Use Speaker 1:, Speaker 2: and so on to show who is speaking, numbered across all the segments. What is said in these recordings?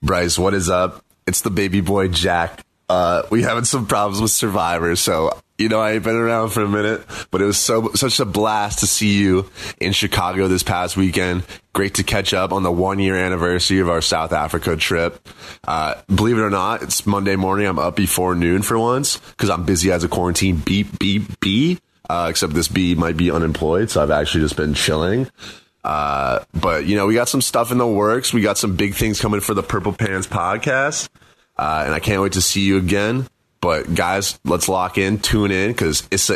Speaker 1: Bryce, what is up? It's the baby boy Jack. We having some problems with Survivor, so I ain't been around for a minute, but it was such a blast to see you in Chicago this past weekend. Great to catch up on the 1-year anniversary of our South Africa trip. Believe it or not, it's Monday morning. I'm up before noon for once because I'm busy as a quarantine bee. Except this bee might be unemployed, so I've actually just been chilling. But we got some stuff in the works. We got some big things coming for the Purple Pants podcast. And I can't wait to see you again. But guys, let's lock in, tune in, because it's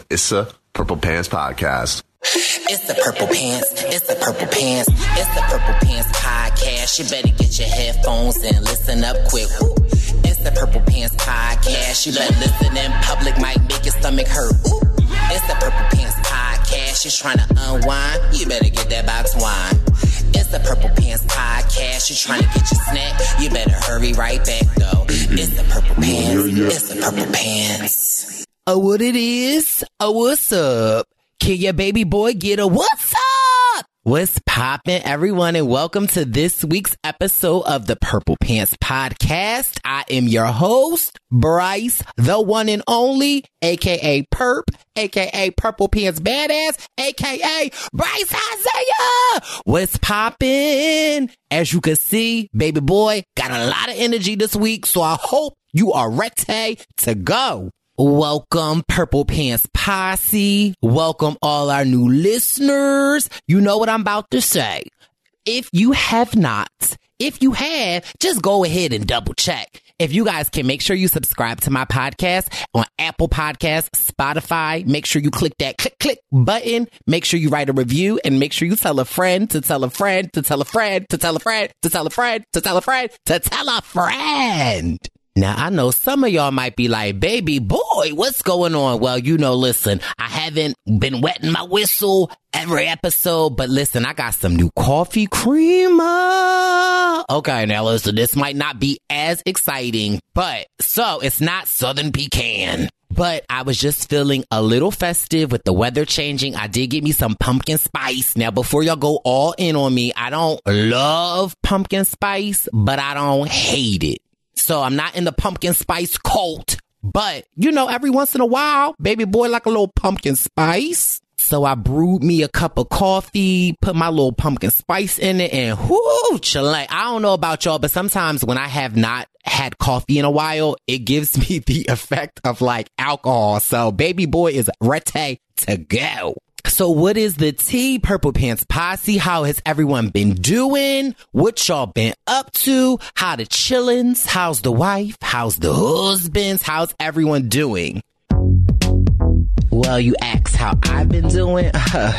Speaker 1: a Purple Pants podcast.
Speaker 2: It's the Purple Pants. It's the Purple Pants. It's the Purple Pants podcast. You better get your headphones and listen up quick. Ooh. It's the Purple Pants podcast. You better listen in public, might make your stomach hurt. Ooh. It's the Purple Pants podcast. You're trying to unwind, you better get that box wine. It's the Purple Pants podcast. You're trying to get your snack, you better hurry right back though. It's the Purple Pants. It's the Purple Pants.
Speaker 3: Oh, what it is? Oh, what's up? Can your baby boy get a what's up? What's poppin', everyone, and welcome to this week's episode of the Purple Pants podcast. I am your host, Bryce, the one and only, aka Perp, aka Purple Pants Badass, aka Bryce Isaiah. What's poppin'? As you can see, baby boy got a lot of energy this week, so I hope you are ready to go. Welcome, Purple Pants Posse. Welcome all our new listeners. You know what I'm about to say. If you have not, if you have, just go ahead and double check. If you guys can, make sure you subscribe to my podcast on Apple Podcasts, Spotify. Make sure you click that click button. Make sure you write a review and make sure you tell a friend to tell a friend to tell a friend to tell a friend to tell a friend to tell a friend to tell a friend. Now, I know some of y'all might be like, baby boy, what's going on? Well, listen, I haven't been wetting my whistle every episode, but listen, I got some new coffee creamer. Okay, now listen, this might not be as exciting, so it's not Southern Pecan. But I was just feeling a little festive with the weather changing. I did get me some pumpkin spice. Now, before y'all go all in on me, I don't love pumpkin spice, but I don't hate it. So I'm not in the pumpkin spice cult, but every once in a while, baby boy like a little pumpkin spice. So I brewed me a cup of coffee, put my little pumpkin spice in it, and whoo, chillin'. I don't know about y'all, but sometimes when I have not had coffee in a while, it gives me the effect of like alcohol. So baby boy is ready to go. So what is the tea, Purple Pants Posse? How has everyone been doing? What y'all been up to? How the chillins? How's the wife? How's the husbands? How's everyone doing? Well, you ask how I've been doing?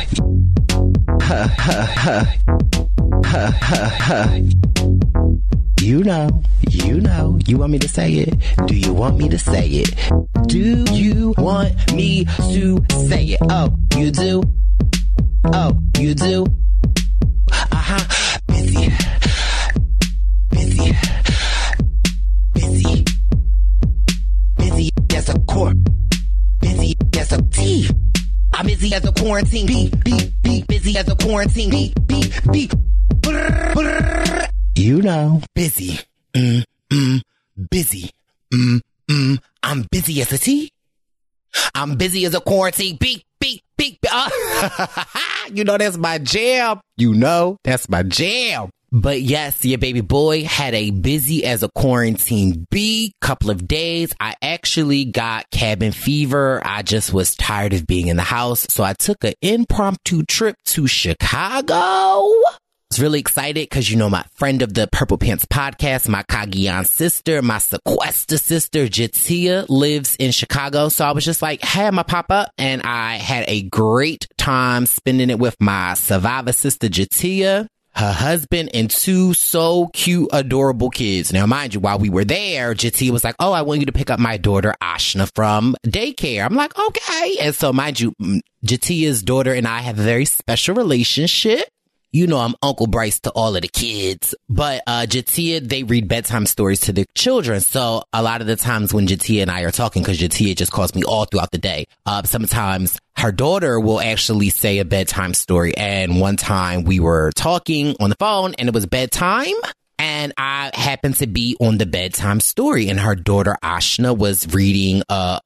Speaker 3: You know. You want me to say it? Do you want me to say it? Do you want me to say it? Oh, you do? Oh, you do? Uh-huh. Busy. Busy as a corp. Busy as a T. I'm busy as a quarantine. Be busy as a quarantine. Be. Busy. Busy. I'm busy as a T. I'm busy as a quarantine. Beep. That's my jam. That's my jam. But yes, your baby boy had a busy as a quarantine couple of days. I actually got cabin fever. I just was tired of being in the house. So I took an impromptu trip to Chicago. I was really excited because, my friend of the Purple Pants podcast, my Cagayan sister, my sequester sister, Jatia, lives in Chicago. So I was just like, hey, I'm going to pop up. And I had a great time spending it with my survivor sister, Jatia, her husband, and two so cute, adorable kids. Now, mind you, while we were there, Jatia was like, oh, I want you to pick up my daughter, Ashna, from daycare. I'm like, okay. And so, mind you, Jatia's daughter and I have a very special relationship. I'm Uncle Bryce to all of the kids, but Jatia, they read bedtime stories to the children. So a lot of the times when Jatia and I are talking, because Jatia just calls me all throughout the day, sometimes her daughter will actually say a bedtime story. And one time we were talking on the phone and it was bedtime. And I had happened to be on the bedtime story, and her daughter Ashna was reading,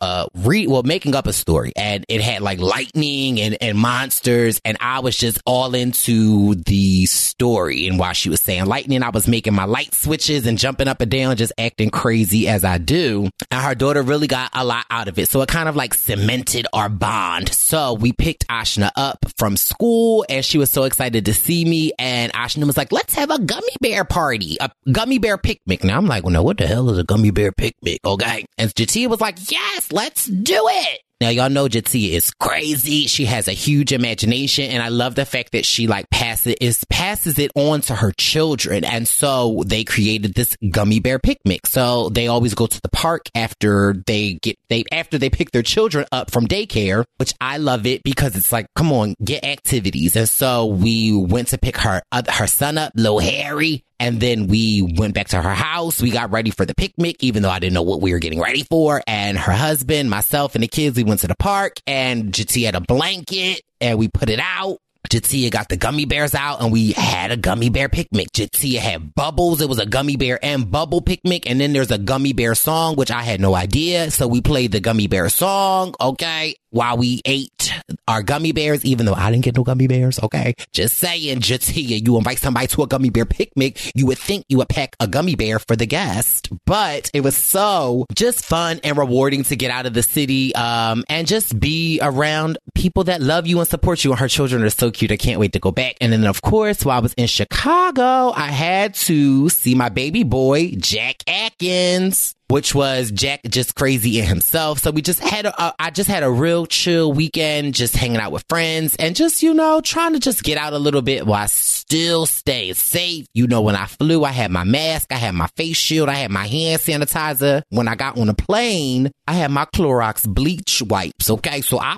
Speaker 3: making up a story, and it had like lightning and monsters, and I was just all into the story. And while she was saying lightning, I was making my light switches and jumping up and down, just acting crazy as I do. And her daughter really got a lot out of it. So it kind of like cemented our bond. So we picked Ashna up from school, and she was so excited to see me. And Ashna was like, let's have a gummy bear party, a gummy bear picnic. Now I'm like, well, now what the hell is a gummy bear picnic? Okay. And Jatia was like, yes, let's do it. Now, y'all know Jatia is crazy. She has a huge imagination, and I love the fact that she like passes it on to her children. And so they created this gummy bear picnic. So they always go to the park after they pick their children up from daycare, which I love it because it's like, come on, get activities. And so we went to pick her son up, little Harry. And then we went back to her house. We got ready for the picnic, even though I didn't know what we were getting ready for. And her husband, myself, and the kids, we went to the park, and Jatia had a blanket, and we put it out. Jatia got the gummy bears out, and we had a gummy bear picnic. Jatia had bubbles. It was a gummy bear and bubble picnic. And then there's a gummy bear song, which I had no idea. So we played the gummy bear song, okay, while we ate our gummy bears, even though I didn't get no gummy bears, okay? Just saying, Jatia, you invite somebody to a gummy bear picnic, you would think you would pack a gummy bear for the guest. But it was so just fun and rewarding to get out of the city and just be around people that love you and support you. And her children are so cute. I can't wait to go back. And then, of course, while I was in Chicago, I had to see my baby boy, Jack Atkins, which was Jack just crazy in himself. So we just had I just had a real chill weekend, just hanging out with friends and just, trying to just get out a little bit while I still stay safe. When I flew, I had my mask, I had my face shield, I had my hand sanitizer. When I got on a plane, I had my Clorox bleach wipes. Okay. So I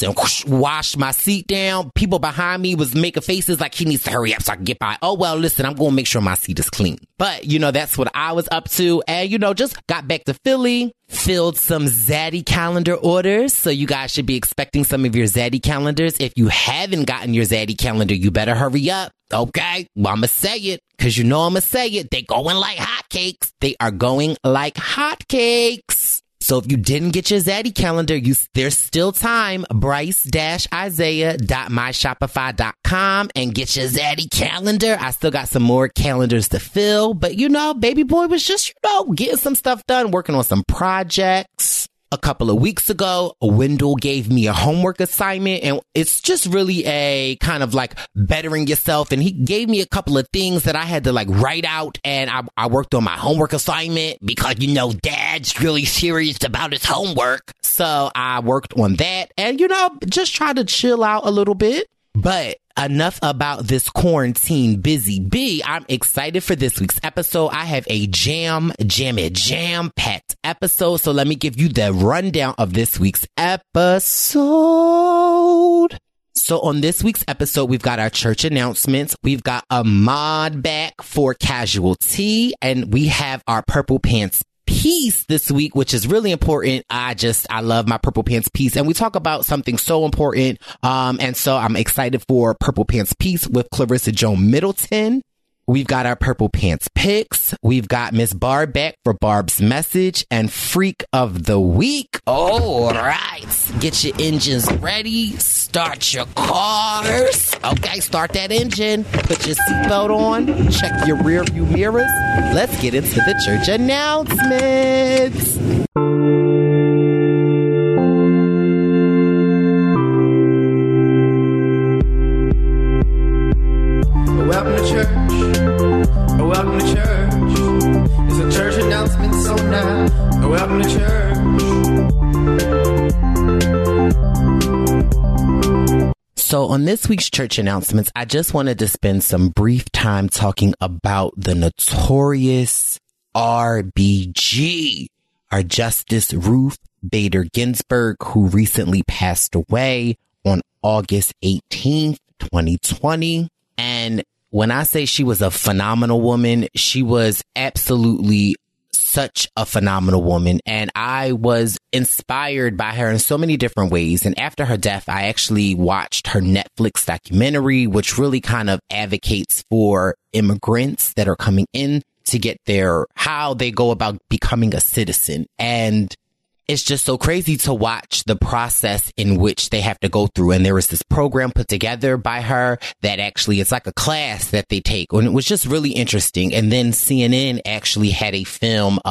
Speaker 3: washed my seat down. People behind me was making faces like he needs to hurry up so I can get by. Oh, well, listen, I'm going to make sure my seat is clean. But, that's what I was up to. And, just got back to Philly, filled some Zaddy calendar orders. So you guys should be expecting some of your Zaddy calendars. If you haven't gotten your Zaddy calendar, you better hurry up. Okay. Well, I'm going to say it because I'm going to say it. They going like hotcakes. They are going like hotcakes. So if you didn't get your Zaddy calendar, there's still time. Bryce-Isaiah.myshopify.com and get your Zaddy calendar. I still got some more calendars to fill. But, baby boy was just, getting some stuff done, working on some projects. A couple of weeks ago, Wendell gave me a homework assignment, and it's just really a kind of like bettering yourself. And he gave me a couple of things that I had to like write out, and I worked on my homework assignment because, Dad's really serious about his homework. So I worked on that and, just try to chill out a little bit. But enough about this quarantine busy bee. I'm excited for this week's episode. I have a jam-packed episode. So let me give you the rundown of this week's episode. So on this week's episode, we've got our church announcements. We've got a mod back for casualty, and we have our Purple Pants piece this week, which is really important. I love my Purple Pants piece, and we talk about something so important. And so I'm excited for Purple Pants piece with Clarissa Joan Middleton. We've got our Purple Pants picks. We've got Miss Barb back for Barb's message and Freak of the Week. All right. Get your engines ready. Start your cars. Okay, start that engine. Put your seatbelt on. Check your rear view mirrors. Let's get into the church announcements.
Speaker 4: Welcome to church. Welcome to church. It's a church announcement, so now welcome to church.
Speaker 3: So on this week's church announcements, I just wanted to spend some brief time talking about the notorious RBG, our Justice Ruth Bader Ginsburg, who recently passed away on August 18th, 2020. And when I say she was a phenomenal woman, she was absolutely such a phenomenal woman. And I was inspired by her in so many different ways. And after her death, I actually watched her Netflix documentary, which really kind of advocates for immigrants that are coming in to get there, how they go about becoming a citizen. And it's just so crazy to watch the process in which they have to go through. And there was this program put together by her that actually, it's like a class that they take. And it was just really interesting. And then CNN actually had a film,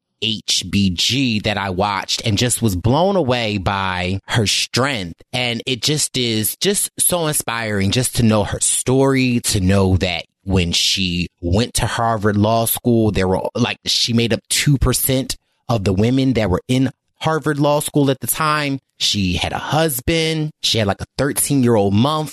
Speaker 3: HBG, that I watched and just was blown away by her strength. And it just is just so inspiring just to know her story, to know that when she went to Harvard Law School, there were like, she made up 2% of the women that were in Harvard Law School at the time. She had a husband. She had like a 13-year-old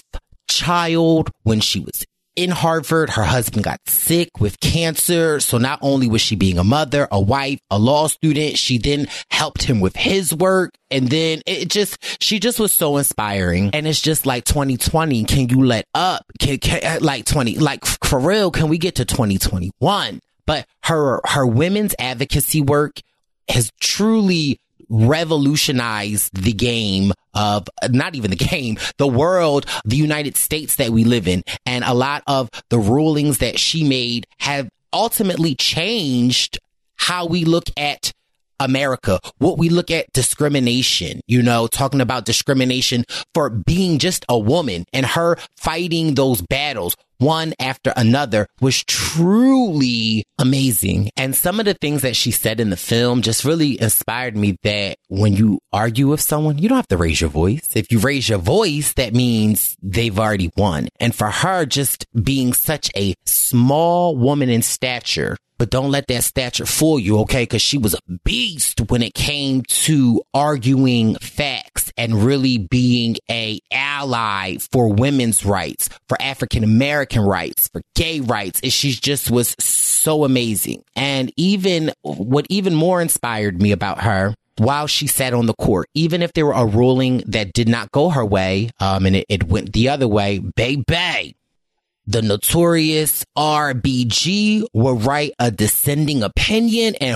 Speaker 3: child when she was in Harvard. Her husband got sick with cancer. So not only was she being a mother, a wife, a law student, she then helped him with his work. And then she just was so inspiring. And it's just like 2020. Can you let up? Like for real, can we get to 2021? But her women's advocacy work has truly revolutionized the game of, not even the game, the world, the United States that we live in. And a lot of the rulings that she made have ultimately changed how we look at America, what we look at discrimination, talking about discrimination for being just a woman, and her fighting those battles one after another was truly amazing. And some of the things that she said in the film just really inspired me, that when you argue with someone, you don't have to raise your voice. If you raise your voice, that means they've already won. And for her, just being such a small woman in stature, but don't let that stature fool you, okay? Because she was a beast when it came to arguing facts and really being a ally for women's rights, for African American rights, for gay rights. She just was so amazing. And what even more inspired me about her, while she sat on the court, even if there were a ruling that did not go her way, and it went the other way, baby, the notorious RBG will write a dissenting opinion, and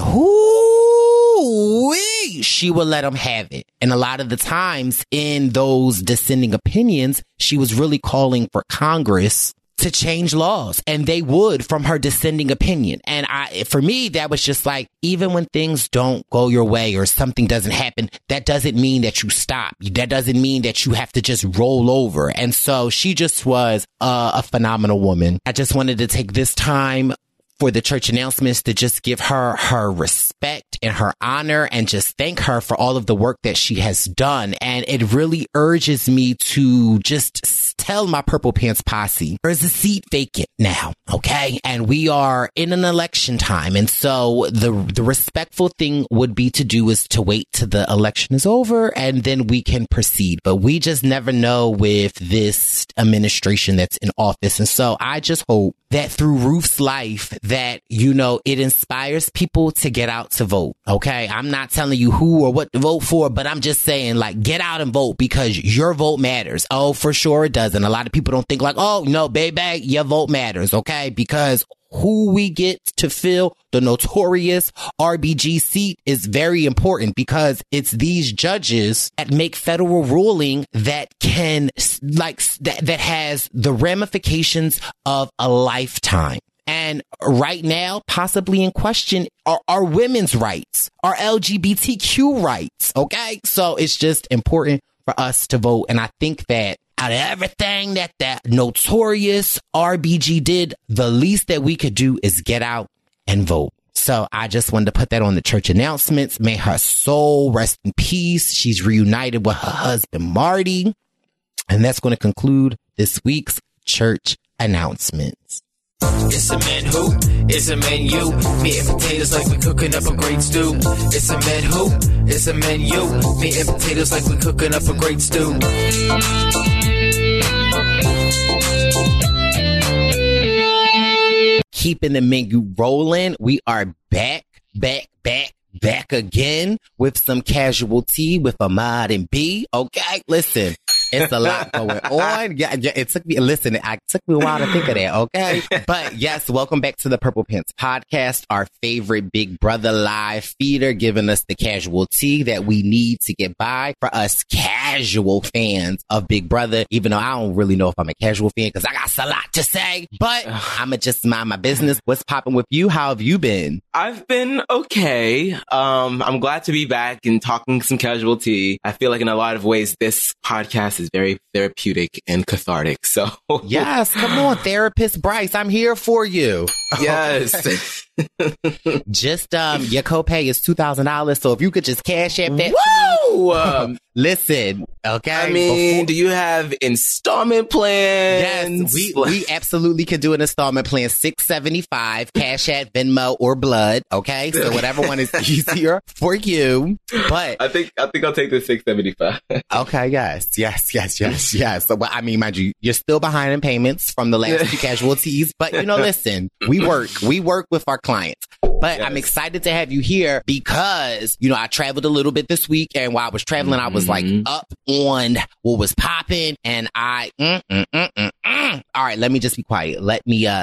Speaker 3: she will let them have it. And a lot of the times in those dissenting opinions, she was really calling for Congress to change laws, and they would, from her dissenting opinion. And for me, that was just like, even when things don't go your way or something doesn't happen, that doesn't mean that you stop. That doesn't mean that you have to just roll over. And so she just was a phenomenal woman. I just wanted to take this time for the church announcements to just give her respect and her honor, and just thank her for all of the work that she has done. And it really urges me to just tell my Purple Pants posse, there's a seat vacant now, okay? And we are in an election time. And so the respectful thing would be to do is to wait till the election is over, and then we can proceed. But we just never know with this administration that's in office. And so I just hope that through Ruth's life, that, it inspires people to get out to vote. Okay. I'm not telling you who or what to vote for, but I'm just saying, like, get out and vote, because your vote matters. Oh, for sure it does. And a lot of people don't think like, oh, no, baby, your vote matters. Okay. Because who we get to fill the notorious RBG seat is very important, because it's these judges that make federal ruling that can, that has the ramifications of a lifetime. And right now, possibly in question are women's rights, are LGBTQ rights. Okay. So it's just important for us to vote. And I think that out of everything that notorious RBG did, the least that we could do is get out and vote. So I just wanted to put that on the church announcements. May her soul rest in peace. She's reunited with her husband, Marty. And that's going to conclude this week's church announcements.
Speaker 4: It's a man who, it's a man you. Meat and potatoes like we cooking up a great stew. It's a man who, it's a man you. Meat and potatoes like we cooking up a great stew.
Speaker 3: Keeping the menu rolling, we are back again with some casual tea with Ahmad and B. Okay, listen. It's a lot going on. Yeah, it took me a while to think of that, okay? But yes, welcome back to the Purple Pants Podcast, our favorite Big Brother live feeder, giving us the casual tea that we need to get by for us casual fans of Big Brother, even though I don't really know if I'm a casual fan because I got a lot to say, but I'm going to just mind my business. What's popping with you? How have you been?
Speaker 5: I've been okay. I'm glad to be back and talking some casual tea. I feel like in a lot of ways, this podcast is very therapeutic and cathartic. So
Speaker 3: yes, come on, therapist Bryce, I'm here for you.
Speaker 5: Yes.
Speaker 3: Just your copay is $2,000, so if you could just cash app that.
Speaker 5: Whoa!
Speaker 3: Listen, okay.
Speaker 5: I mean, do you have installment plans?
Speaker 3: Yes, we absolutely can do an installment plan. $675, cash app, Venmo, or blood. Okay, so whatever one is easier for you. But
Speaker 5: I think I'll take the $675.
Speaker 3: Okay, yes. So, but I mean, mind you, you're still behind in payments from the last two casualties. But listen, we work with our clients. But yes. I'm excited to have you here because, I traveled a little bit this week, and while I was traveling, I was like up on what was popping, and I, all right, let me just be quiet. Let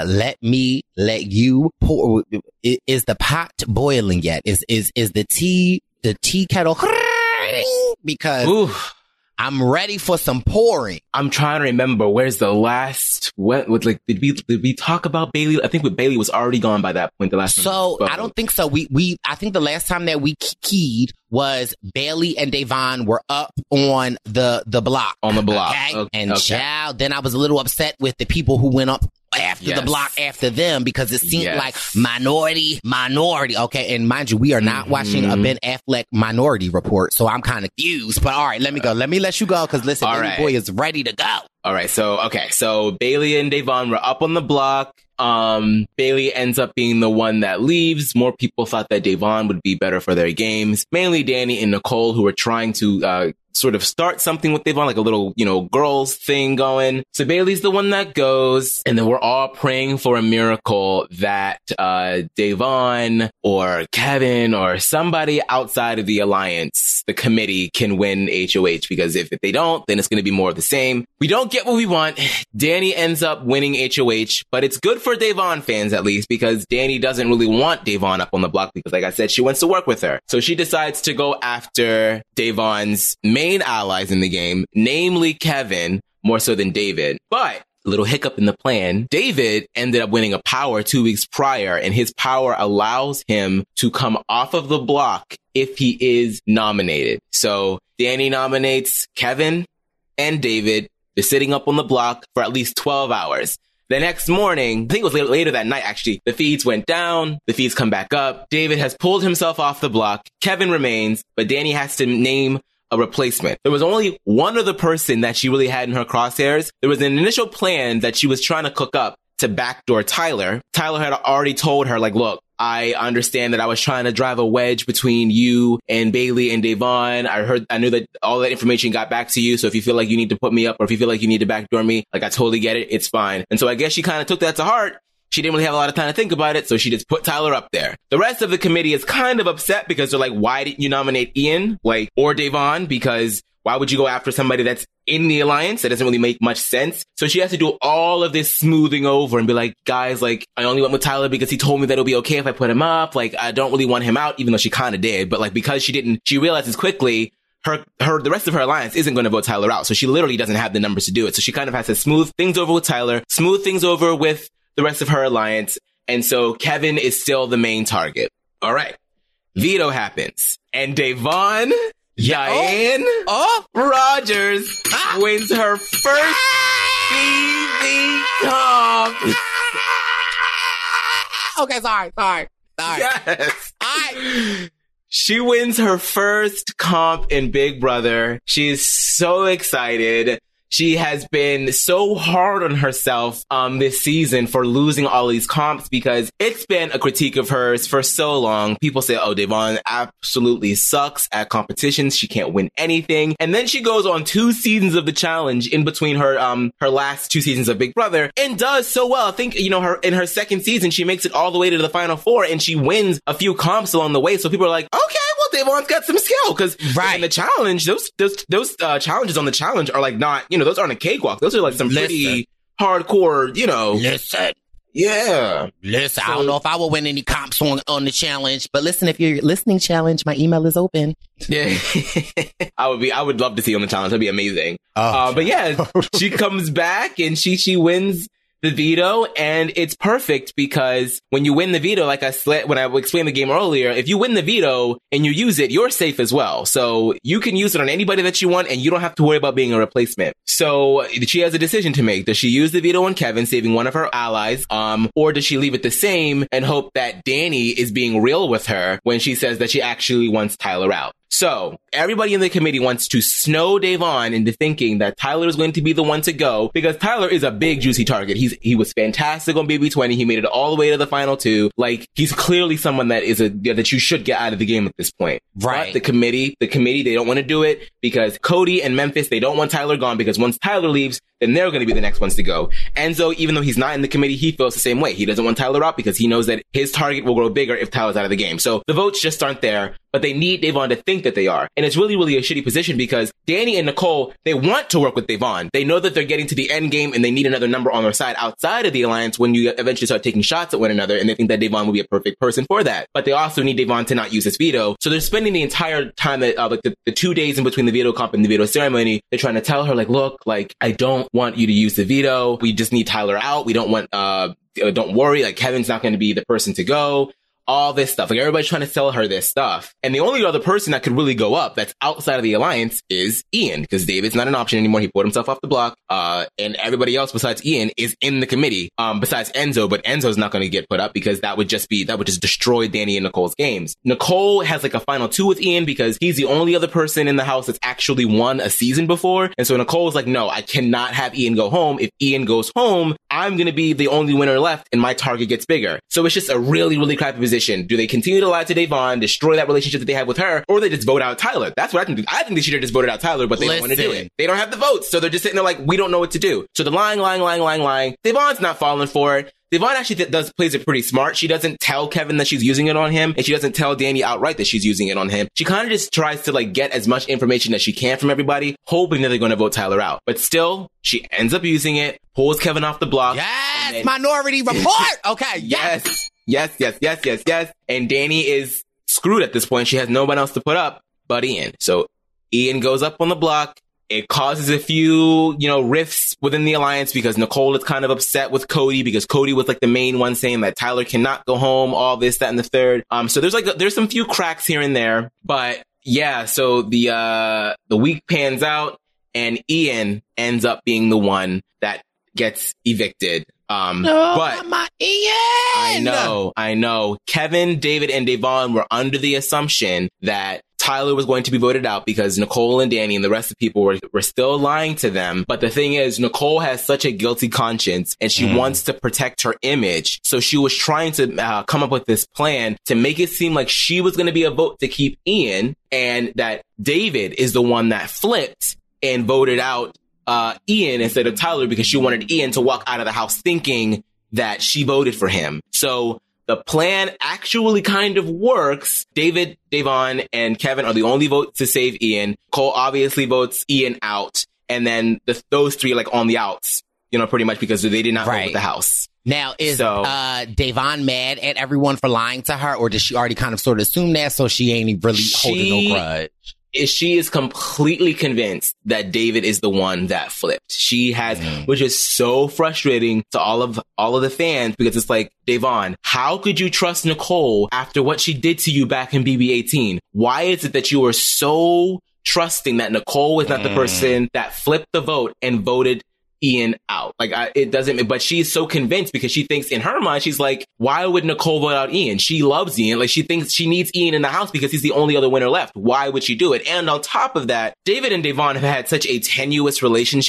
Speaker 3: you pour. Is the pot boiling yet? Is the tea kettle? Because oof. I'm ready for some pouring.
Speaker 5: I'm trying to remember where's the last did we talk about Bailey? I think with Bailey was already gone by that point. The last time.
Speaker 3: So I don't think so. I think the last time that we keyed was Bailey and Devon were up on the block.
Speaker 5: On the block.
Speaker 3: Okay. And child, then I was a little upset with the people who went up after the block after them because it seemed like minority. Okay. And mind you, we are not watching a Ben Affleck Minority Report. So I'm kind of confused, but all right, let me go. Let me let you go. Cause listen, Baby Boy is ready to go.
Speaker 5: All right. So Bailey and Devon were up on the block. Bailey ends up being the one that leaves. More people thought that Devon would be better for their games. Mainly Danny and Nicole, who were trying to, sort of start something with Devon, like a little, girls thing going. So Bailey's the one that goes, and then we're all praying for a miracle that, Devon or Kevin or somebody outside of the alliance, the committee, can win HOH, because if they don't, then it's going to be more of the same. We don't get what we want. Danny ends up winning HOH, but it's good for Devon fans at least, because Danny doesn't really want Devon up on the block because, like I said, she wants to work with her. So she decides to go after Devon's main allies in the game, namely Kevin, more so than David. But a little hiccup in the plan. David ended up winning a power 2 weeks prior, and his power allows him to come off of the block if he is nominated. So Danny nominates Kevin and David. They're sitting up on the block for at least 12 hours. The next morning, I think it was later that night, actually, the feeds went down, the feeds come back up. David has pulled himself off the block. Kevin remains, but Danny has to name a replacement. There was only one other person that she really had in her crosshairs. There was an initial plan that she was trying to cook up to backdoor Tyler. Tyler had already told her, like, look, I understand that I was trying to drive a wedge between you and Bailey and Devon. I knew that all that information got back to you. So if you feel like you need to put me up, or if you feel like you need to backdoor me, like, I totally get it. It's fine. And so I guess she kind of took that to heart. She didn't really have a lot of time to think about it, so she just put Tyler up there. The rest of the committee is kind of upset because they're like, why didn't you nominate Ian, or Devon? Because why would you go after somebody that's in the alliance? That doesn't really make much sense. So she has to do all of this smoothing over and be like, guys, I only went with Tyler because he told me that it'll be okay if I put him up. I don't really want him out, even though she kind of did. But because she realizes quickly the rest of her alliance isn't going to vote Tyler out. So she literally doesn't have the numbers to do it. So she kind of has to smooth things over with Tyler, smooth things over with the rest of her alliance. And so Kevin is still the main target. All right. Veto happens. And Devon Diane Rogers wins her first TV comp.
Speaker 3: Okay, sorry.
Speaker 5: Yes. She wins her first comp in Big Brother. She is so excited. She has been so hard on herself this season for losing all these comps, because it's been a critique of hers for so long. People say, oh, Devon absolutely sucks at competitions. She can't win anything. And then she goes on 2 seasons of the challenge in between her last 2 seasons of Big Brother and does so well. I think, in her second season, she makes it all the way to the final 4 and she wins a few comps along the way. So people are like, okay, well, Devon's got some skill because
Speaker 3: Right.
Speaker 5: in the challenge, those challenges on the challenge are like not, those aren't a cakewalk. Those are like some pretty hardcore,
Speaker 3: Listen.
Speaker 5: Yeah.
Speaker 3: Listen, I don't know if I will win any comps on the challenge, but listen, if you're listening challenge, my email is open.
Speaker 5: Yeah. I would love to see you on the challenge. That'd be amazing. But yeah, she comes back and she wins the veto, and it's perfect because when you win the veto, like when I explained the game earlier, if you win the veto and you use it, you're safe as well. So you can use it on anybody that you want, and you don't have to worry about being a replacement. So she has a decision to make. Does she use the veto on Kevin, saving one of her allies, or does she leave it the same and hope that Danny is being real with her when she says that she actually wants Tyler out? So everybody in the committee wants to snow Devon into thinking that Tyler is going to be the one to go because Tyler is a big juicy target. He was fantastic on BB20. He made it all the way to the final two. Like, he's clearly someone that that you should get out of the game at this point.
Speaker 3: Right.
Speaker 5: But the committee, they don't want to do it because Cody and Memphis, they don't want Tyler gone because once Tyler leaves, then they're going to be the next ones to go. Enzo, even though he's not in the committee, he feels the same way. He doesn't want Tyler out because he knows that his target will grow bigger if Tyler's out of the game. So the votes just aren't there, but they need Devon to think that they are. And it's really, really a shitty position because Danny and Nicole, they want to work with Devon. They know that they're getting to the end game and they need another number on their side outside of the alliance when you eventually start taking shots at one another, and they think that Devon will be a perfect person for that. But they also need Devon to not use his veto. So they're spending the entire time that, like the 2 days in between the veto comp and the veto ceremony, they're trying to tell her, like, look, like, I don't want you to use the veto. We just need Tyler out. We don't want, don't worry, like, Kevin's not going to be the person to go. All this stuff. Like, everybody's trying to sell her this stuff. And the only other person that could really go up that's outside of the alliance is Ian, because David's not an option anymore. He put himself off the block. And everybody else besides Ian is in the committee, besides Enzo, but Enzo's not going to get put up because that would just destroy Danny and Nicole's games. Nicole has like a final two with Ian because he's the only other person in the house that's actually won a season before. And so Nicole's like, no, I cannot have Ian go home. If Ian goes home, I'm going to be the only winner left and my target gets bigger. So it's just a really, really crappy position. Do they continue to lie to Devon, destroy that relationship that they have with her, or they just vote out Tyler? That's what I think. I think they should have just voted out Tyler, but they don't want to do it. They don't have the votes, so they're just sitting there like, we don't know what to do. So they're lying. Devon's not falling for it. Devon actually plays it pretty smart. She doesn't tell Kevin that she's using it on him, and she doesn't tell Danny outright that she's using it on him. She kind of just tries to like get as much information as she can from everybody, hoping that they're going to vote Tyler out. But still, she ends up using it, pulls Kevin off the block.
Speaker 3: Yes, Minority Report. Okay,
Speaker 5: yes. Yes. And Danny is screwed at this point. She has no one else to put up but Ian. So Ian goes up on the block. It causes a few, rifts within the alliance because Nicole is kind of upset with Cody because Cody was like the main one saying that Tyler cannot go home, all this, that, and the third. So there's some few cracks here and there, but yeah, so the week pans out and Ian ends up being the one that gets evicted. But
Speaker 3: my Ian!
Speaker 5: I know. Kevin, David, and Devon were under the assumption that Tyler was going to be voted out because Nicole and Danny and the rest of the people were still lying to them. But the thing is, Nicole has such a guilty conscience and she wants to protect her image. So she was trying to come up with this plan to make it seem like she was going to be a vote to keep Ian and that David is the one that flipped and voted out Ian instead of Tyler because she wanted Ian to walk out of the house thinking that she voted for him. So the plan actually kind of works. David, Devon, and Kevin are the only votes to save Ian. Cole obviously votes Ian out. And then those three like on the outs, pretty much because they did not vote with the house.
Speaker 3: Now, is Devon mad at everyone for lying to her, or does she already kind of sort of assume that so she ain't really holding no grudge?
Speaker 5: She is completely convinced that David is the one that flipped. She has, which is so frustrating to all of the fans because it's like, Devon, how could you trust Nicole after what she did to you back in BB18? Why is it that you are so trusting that Nicole is not the person that flipped the vote and voted Ian out? It doesn't, but she's so convinced because she thinks in her mind, she's like, why would Nicole vote out Ian? She loves Ian. Like, she thinks she needs Ian in the house because he's the only other winner left. Why would she do it? And on top of that, David and Devon have had such a tenuous relationship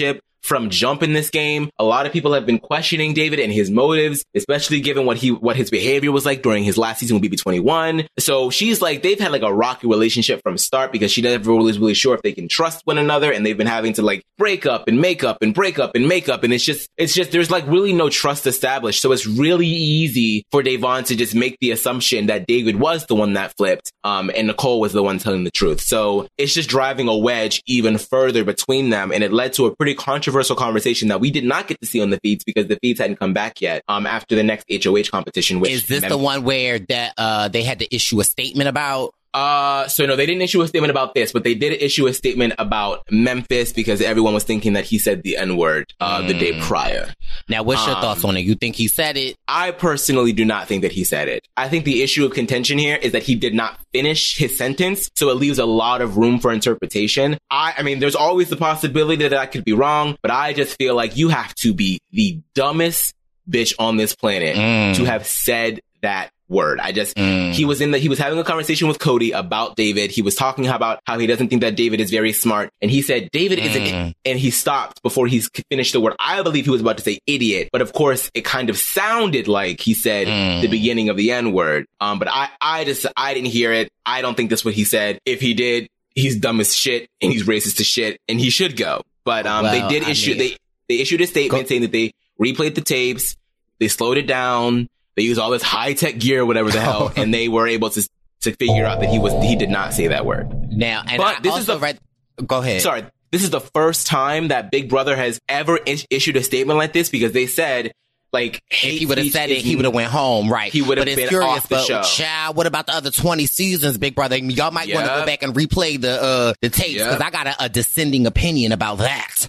Speaker 5: from jump in this game. A lot of people have been questioning David and his motives, especially given what his behavior was like during his last season with BB21. So she's like, they've had like a rocky relationship from start because she never was really sure if they can trust one another, and they've been having to like break up and make up and break up and make up, and it's just there's like really no trust established. So it's really easy for Da'Vonne to just make the assumption that David was the one that flipped, and Nicole was the one telling the truth. So it's just driving a wedge even further between them, and it led to a pretty controversial conversation that we did not get to see on the feeds because the feeds hadn't come back yet. After the next HOH competition, which
Speaker 3: is this the one where that they had to issue a statement about?
Speaker 5: So no, they didn't issue a statement about this, but they did issue a statement about Memphis because everyone was thinking that he said the N-word the day prior.
Speaker 3: Now, what's your thoughts on it? You think he said it?
Speaker 5: I personally do not think that he said it. I think the issue of contention here is that he did not finish his sentence, so it leaves a lot of room for interpretation. I mean, there's always the possibility that I could be wrong, but I just feel like you have to be the dumbest bitch on this planet to have said that word. He was having a conversation with Cody about David. He was talking about how he doesn't think that David is very smart. And he said, David isn't, and he stopped before he finished the word. I believe he was about to say idiot, but of course it kind of sounded like he said the beginning of the N word. But I didn't hear it. I don't think that's what he said. If he did, he's dumb as shit and he's racist as shit and he should go. But, they issued a statement saying that they replayed the tapes. They slowed it down. They use all this high-tech gear, whatever the hell, and they were able to figure out that he did not say that word.
Speaker 3: Now, and
Speaker 5: but this is
Speaker 3: go ahead.
Speaker 5: Sorry, this is the first time that Big Brother has ever issued a statement like this because they said, like,
Speaker 3: if he would have said it, he would have went home, right?
Speaker 5: He would have been off the show.
Speaker 3: Child, what about the other 20 seasons, Big Brother? Y'all might want to go back and replay the tapes because I got a dissenting opinion about that.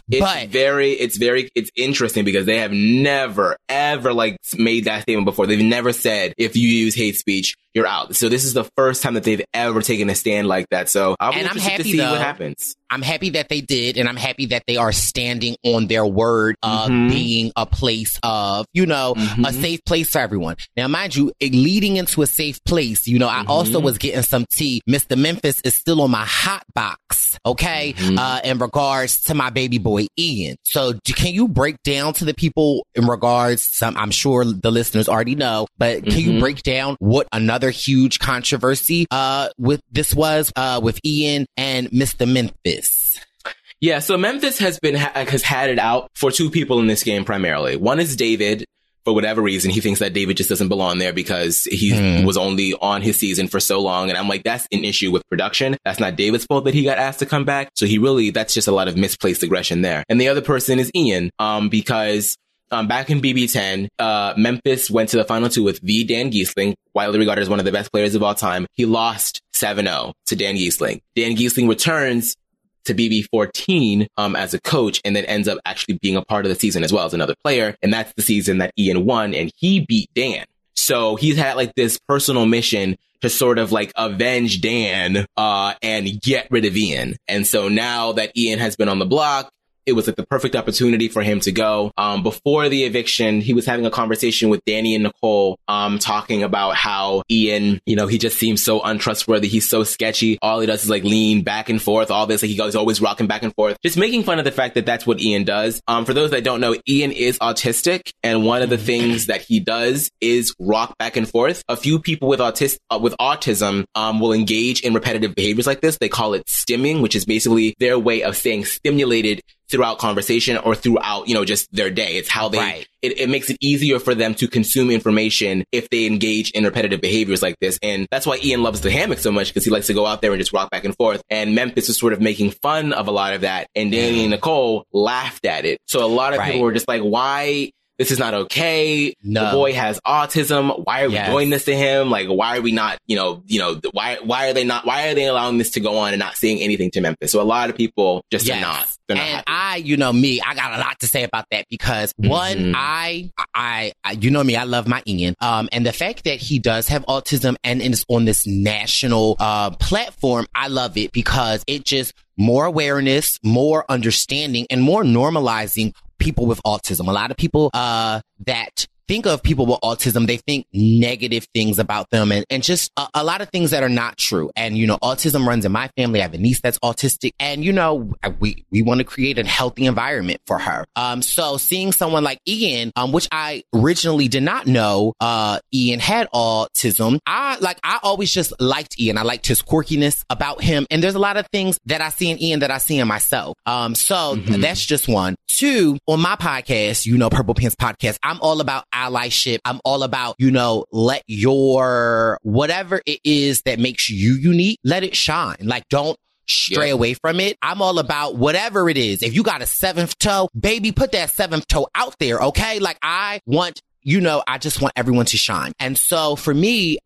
Speaker 5: It's interesting because they have never ever like made that statement before. They've never said if you use hate speech, you're out. So this is the first time that they've ever taken a stand like that. So I'm interested to see what happens.
Speaker 3: I'm happy that they did, and I'm happy that they are standing on their word of being a place of, a safe place for everyone. Now, mind you, leading into a safe place, I also was getting some tea. Mr. Memphis is still on my hot box, okay, in regards to my baby boy, Ian. So can you break down to the people in regards, I'm sure the listeners already know, but can you break down what another huge controversy with this was with Ian and Mr. Memphis?
Speaker 5: Yeah, so Memphis has had it out for two people in this game primarily. One is David. For whatever reason, he thinks that David just doesn't belong there because he was only on his season for so long. And I'm like, that's an issue with production. That's not David's fault that he got asked to come back. So that's just a lot of misplaced aggression there. And the other person is Ian, because back in BB10, Memphis went to the final two with Dan Gheesling, widely regarded as one of the best players of all time. He lost 7-0 to Dan Gheesling. Dan Gheesling returns to BB14 as a coach and then ends up actually being a part of the season as well as another player. And that's the season that Ian won and he beat Dan. So he's had like this personal mission to sort of like avenge Dan and get rid of Ian. And so now that Ian has been on the block, it was like the perfect opportunity for him to go. Before the eviction, he was having a conversation with Danny and Nicole, talking about how Ian, he just seems so untrustworthy. He's so sketchy. All he does is like lean back and forth, all this. Like he's always rocking back and forth, just making fun of the fact that that's what Ian does. For those that don't know, Ian is autistic. And one of the things that he does is rock back and forth. A few people with autism, will engage in repetitive behaviors like this. They call it stimming, which is basically their way of staying stimulated throughout conversation or throughout, just their day. It's how they, it makes it easier for them to consume information if they engage in repetitive behaviors like this. And that's why Ian loves the hammock so much because he likes to go out there and just rock back and forth. And Memphis is sort of making fun of a lot of that. And Danny and Nicole laughed at it. So a lot of people were just like, why? This is not okay. No. The boy has autism. Why are we doing this to him? Like, why are we not, why are they allowing this to go on and not saying anything to Memphis? So a lot of people just are not. They're not happy.
Speaker 3: I got a lot to say about that because one, I me, I love my Ian. And the fact that he does have autism and is on this national, platform, I love it because it just more awareness, more understanding and more normalizing people with autism. A lot of people that think of people with autism, they think negative things about them and just a lot of things that are not true. And, you know, autism runs in my family. I have a niece that's autistic and, you know, we want to create a healthy environment for her. So seeing someone like Ian, which I originally did not know, Ian had autism. I always just liked Ian. I liked his quirkiness about him. And there's a lot of things that I see in Ian that I see in myself. That's just one. Two, on my podcast, you know, Purple Pants Podcast, I'm all about allyship. I'm all about, you know, let your, whatever it is that makes you unique, let it shine. Like, don't stray away from it. I'm all about whatever it is. If you got a seventh toe, baby, put that seventh toe out there. Okay. Like I just want everyone to shine. And so for me,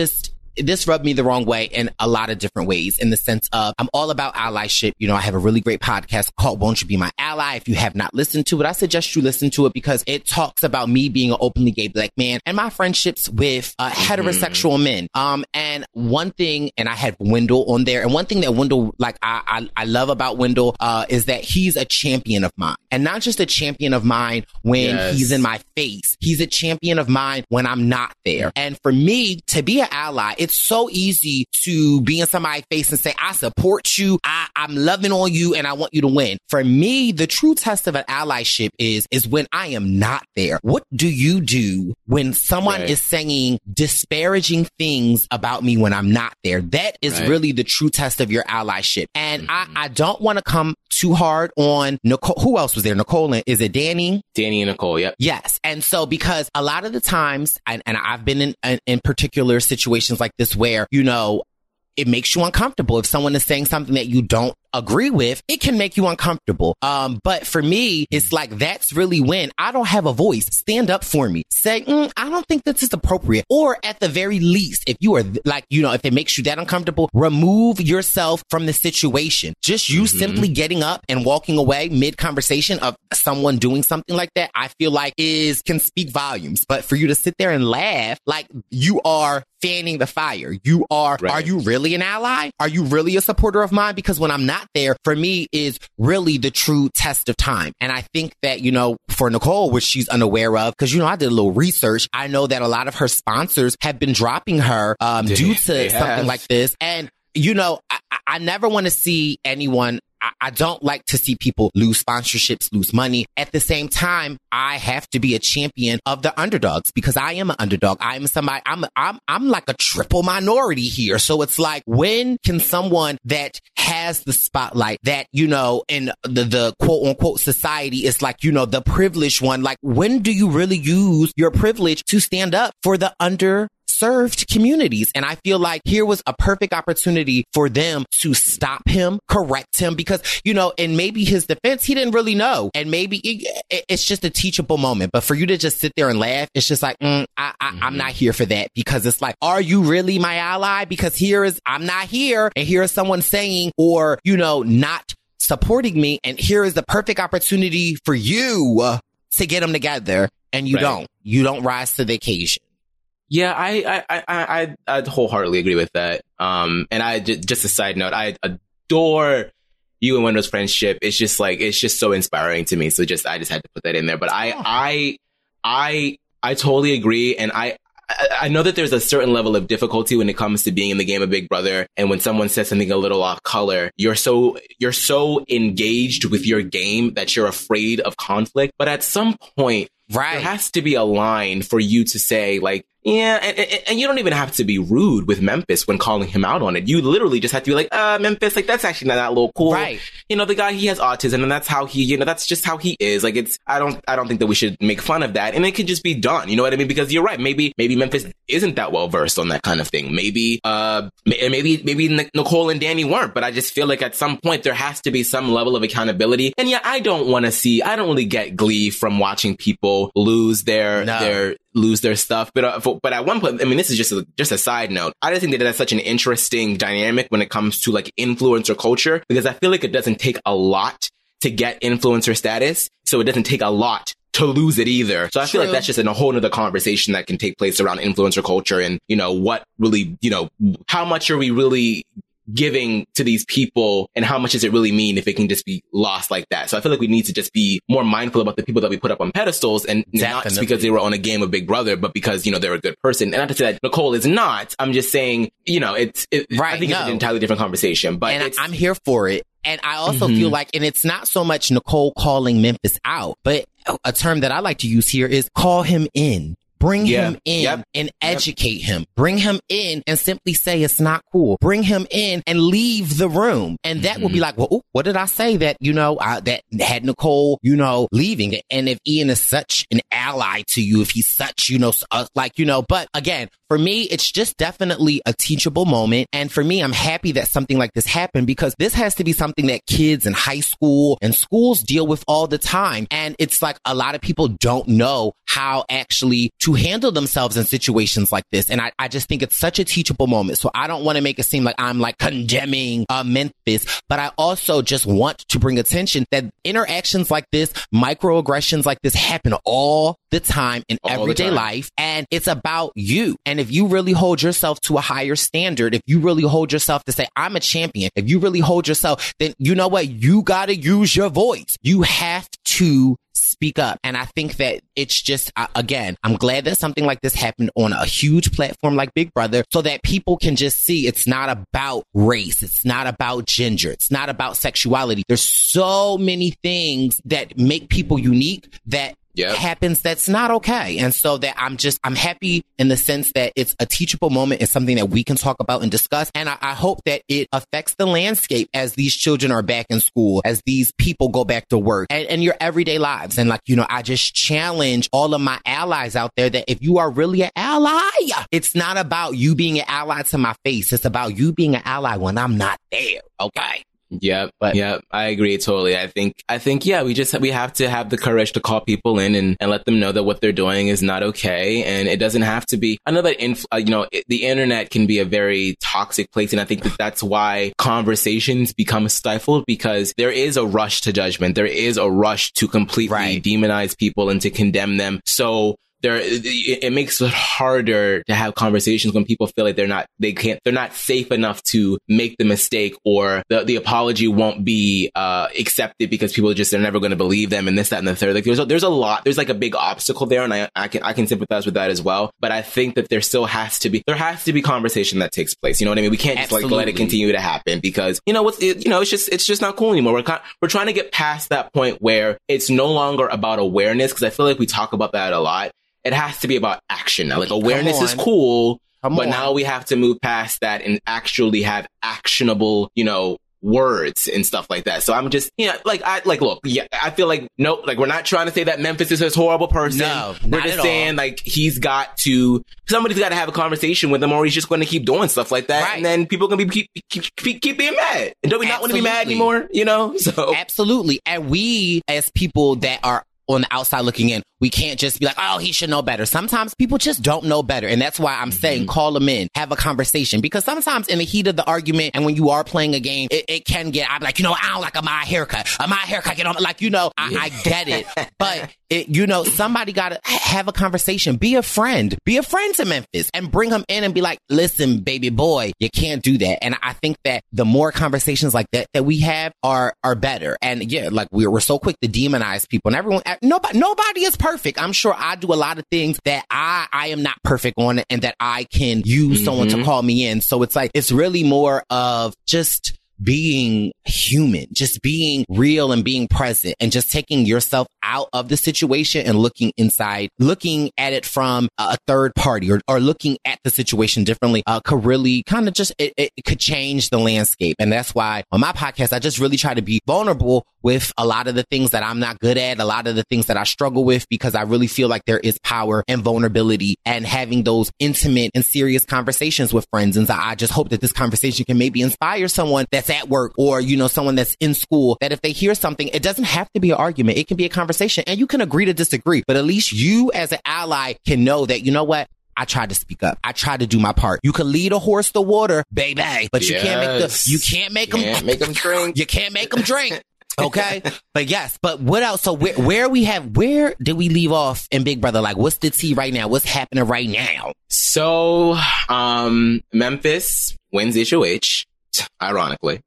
Speaker 3: this rubbed me the wrong way in a lot of different ways, in the sense of I'm all about allyship. You know, I have a really great podcast called Won't You Be My Ally? If you have not listened to it, I suggest you listen to it because it talks about me being an openly gay Black man and my friendships with heterosexual men. And one thing, and I had Wendell on there, and one thing that Wendell, like I love about Wendell, is that he's a champion of mine, and not just a champion of mine when he's in my face. He's a champion of mine when I'm not there. And for me to be an ally, it's so easy to be in somebody's face and say, I support you, I'm loving on you, and I want you to win. For me, the true test of an allyship is when I am not there. What do you do when someone is saying disparaging things about me when I'm not there? That is really the true test of your allyship. And I don't want to come too hard on Nicole. Who else was there? Nicole and is it Danny?
Speaker 5: Danny and Nicole, yep.
Speaker 3: Yes. And so because a lot of the times, and I've been in particular situations like this where, you know, it makes you uncomfortable. If someone is saying something that you don't agree with, it can make you uncomfortable. But for me, it's like, that's really when I don't have a voice. Stand up for me. Say, I don't think this is appropriate. Or at the very least, if you are like, you know, if it makes you that uncomfortable, remove yourself from the situation. Just you simply getting up and walking away mid conversation of someone doing something like that, I feel like can speak volumes. But for you to sit there and laugh, like you are fanning the fire. You are you really an ally? Are you really a supporter of mine? Because when I'm not there, for me, is really the true test of time. And I think that, you know, for Nicole, which she's unaware of, because, you know, I did a little research. I know that a lot of her sponsors have been dropping her due to something like this. And, you know, I never want to see anyone. I don't like to see people lose sponsorships, lose money. At the same time, I have to be a champion of the underdogs because I am an underdog. I'm somebody, I'm like a triple minority here. So it's like, when can someone that has the spotlight, that, you know, in the quote unquote society is like, you know, the privileged one, like, when do you really use your privilege to stand up for the underserved communities? And I feel like here was a perfect opportunity for them to stop him, correct him, because, you know, in maybe his defense, he didn't really know. And maybe it's just a teachable moment. But for you to just sit there and laugh, it's just like, I'm not here for that, because it's like, are you really my ally? Because I'm not here, and here is someone saying, or, you know, not supporting me. And here is the perfect opportunity for you to get them together. And you don't rise to the occasion.
Speaker 5: Yeah, I wholeheartedly agree with that. And just a side note, I adore you and Wendell's friendship. It's just so inspiring to me. So I just had to put that in there. But I totally agree. And I know that there's a certain level of difficulty when it comes to being in the game of Big Brother. And when someone says something a little off color, you're so engaged with your game that you're afraid of conflict. But at some point, there has to be a line for you to say, like, yeah, and you don't even have to be rude with Memphis when calling him out on it. You literally just have to be like, Memphis, like, that's actually not that little cool. Right. You know, the guy, he has autism, and that's how that's just how he is. Like, I don't think that we should make fun of that. And it could just be done. You know what I mean? Because you're right. Maybe Memphis isn't that well versed on that kind of thing. Maybe Nicole and Danny weren't, but I just feel like at some point there has to be some level of accountability. And yeah, I don't really get glee from watching people lose their stuff. But at one point, I mean, this is just a side note. I just think that that's such an interesting dynamic when it comes to like influencer culture, because I feel like it doesn't take a lot to get influencer status. So it doesn't take a lot to lose it either. So I feel like that's just a whole nother conversation that can take place around influencer culture and, you know, what really, you know, how much are we really giving to these people, and how much does it really mean if it can just be lost like that? So I feel like we need to just be more mindful about the people that we put up on pedestals, and not just because they were on a game of Big Brother, but because, you know, they're a good person. And not to say that Nicole is not. I'm just saying, you know, I think it's an entirely different conversation. But
Speaker 3: I'm here for it. And I also feel like, and it's not so much Nicole calling Memphis out, but a term that I like to use here is call him in. Bring him in and educate him. Bring him in and simply say it's not cool. Bring him in and leave the room. And that will be like, well, ooh, what did I say that, you know, that had Nicole, you know, leaving? And if Ian is such an ally to you, if he's such, you know, like, you know, but again, for me, it's just definitely a teachable moment. And for me, I'm happy that something like this happened, because this has to be something that kids in high school and schools deal with all the time. And it's like a lot of people don't know how actually to handle themselves in situations like this. And I just think it's such a teachable moment. So I don't want to make it seem like I'm like condemning Memphis, but I also just want to bring attention that interactions like this, microaggressions like this happen all the time in everyday life. And it's about you. And if you really hold yourself to a higher standard, if you really hold yourself to say, I'm a champion, if you really hold yourself, then you know what? You got to use your voice. You have to speak up. And I think that it's just, again, I'm glad that something like this happened on a huge platform like Big Brother, so that people can just see it's not about race. It's not about gender. It's not about sexuality. There's so many things that make people unique that happens that's not okay. And so that I'm happy in the sense that it's a teachable moment. It's something that we can talk about and discuss. And I hope that it affects the landscape as these children are back in school, as these people go back to work and your everyday lives. And like, you know, I just challenge all of my allies out there that if you are really an ally, it's not about you being an ally to my face. It's about you being an ally when I'm not there. Okay.
Speaker 5: Yep, I agree totally. I think, we have to have the courage to call people in and let them know that what they're doing is not okay. And it doesn't have to be, I know that, the internet can be a very toxic place. And I think that that's why conversations become stifled, because there is a rush to judgment. There is a rush to completely demonize people and to condemn them. So it makes it harder to have conversations when people feel like they're not safe enough to make the mistake, or the apology won't be accepted because people they're never going to believe them, and this, that, and the third. Like there's like a big obstacle there, and I can sympathize with that as well. But I think that there has to be conversation that takes place. You know what I mean? We can't just like let it continue to happen, because it's just not cool anymore. We're trying to get past that point where it's no longer about awareness, because I feel like we talk about that a lot. It has to be about action now. Like, awareness is cool, but now we have to move past that and actually have actionable, words and stuff like that. So I'm just, I feel like, no, like, we're not trying to say that Memphis is this horrible person.
Speaker 3: No,
Speaker 5: we're just saying, like, somebody's got to have a conversation with him, or he's just going to keep doing stuff like that. Right. And then people are going to keep being mad. And don't we not want to be mad anymore? So.
Speaker 3: Absolutely. And we, as people that are on the outside looking in, we can't just be like, oh, he should know better. Sometimes people just don't know better. And that's why I'm saying call them in, have a conversation. Because sometimes in the heat of the argument and when you are playing a game, it can get, I'm like, I don't like a my haircut. My haircut, I get it. But, somebody got to have a conversation. Be a friend. Be a friend to Memphis and bring him in and be like, listen, baby boy, you can't do that. And I think that the more conversations like that we have are better. And like we're so quick to demonize people, and everyone, nobody is perfect. I'm sure I do a lot of things that I am not perfect on, and that I can use someone to call me in. So it's like, it's really more of just being human, just being real and being present, and just taking yourself out of the situation and looking inside, looking at it from a third party, or looking at the situation differently, could really kind of just, it could change the landscape. And that's why on my podcast, I just really try to be vulnerable with a lot of the things that I'm not good at, a lot of the things that I struggle with, because I really feel like there is power and vulnerability and having those intimate and serious conversations with friends. And so I just hope that this conversation can maybe inspire someone that's at work, or, someone that's in school, that if they hear something, it doesn't have to be an argument. It can be a conversation, and you can agree to disagree, but at least you as an ally can know that, you know what? I tried to speak up. I tried to do my part. You can lead a horse to water, baby, but you can't make them drink. You can't make them drink. Okay. But what else? So where did we leave off in Big Brother? Like, what's the tea right now? What's happening right now?
Speaker 5: So, Memphis wins HOH. list, ironically.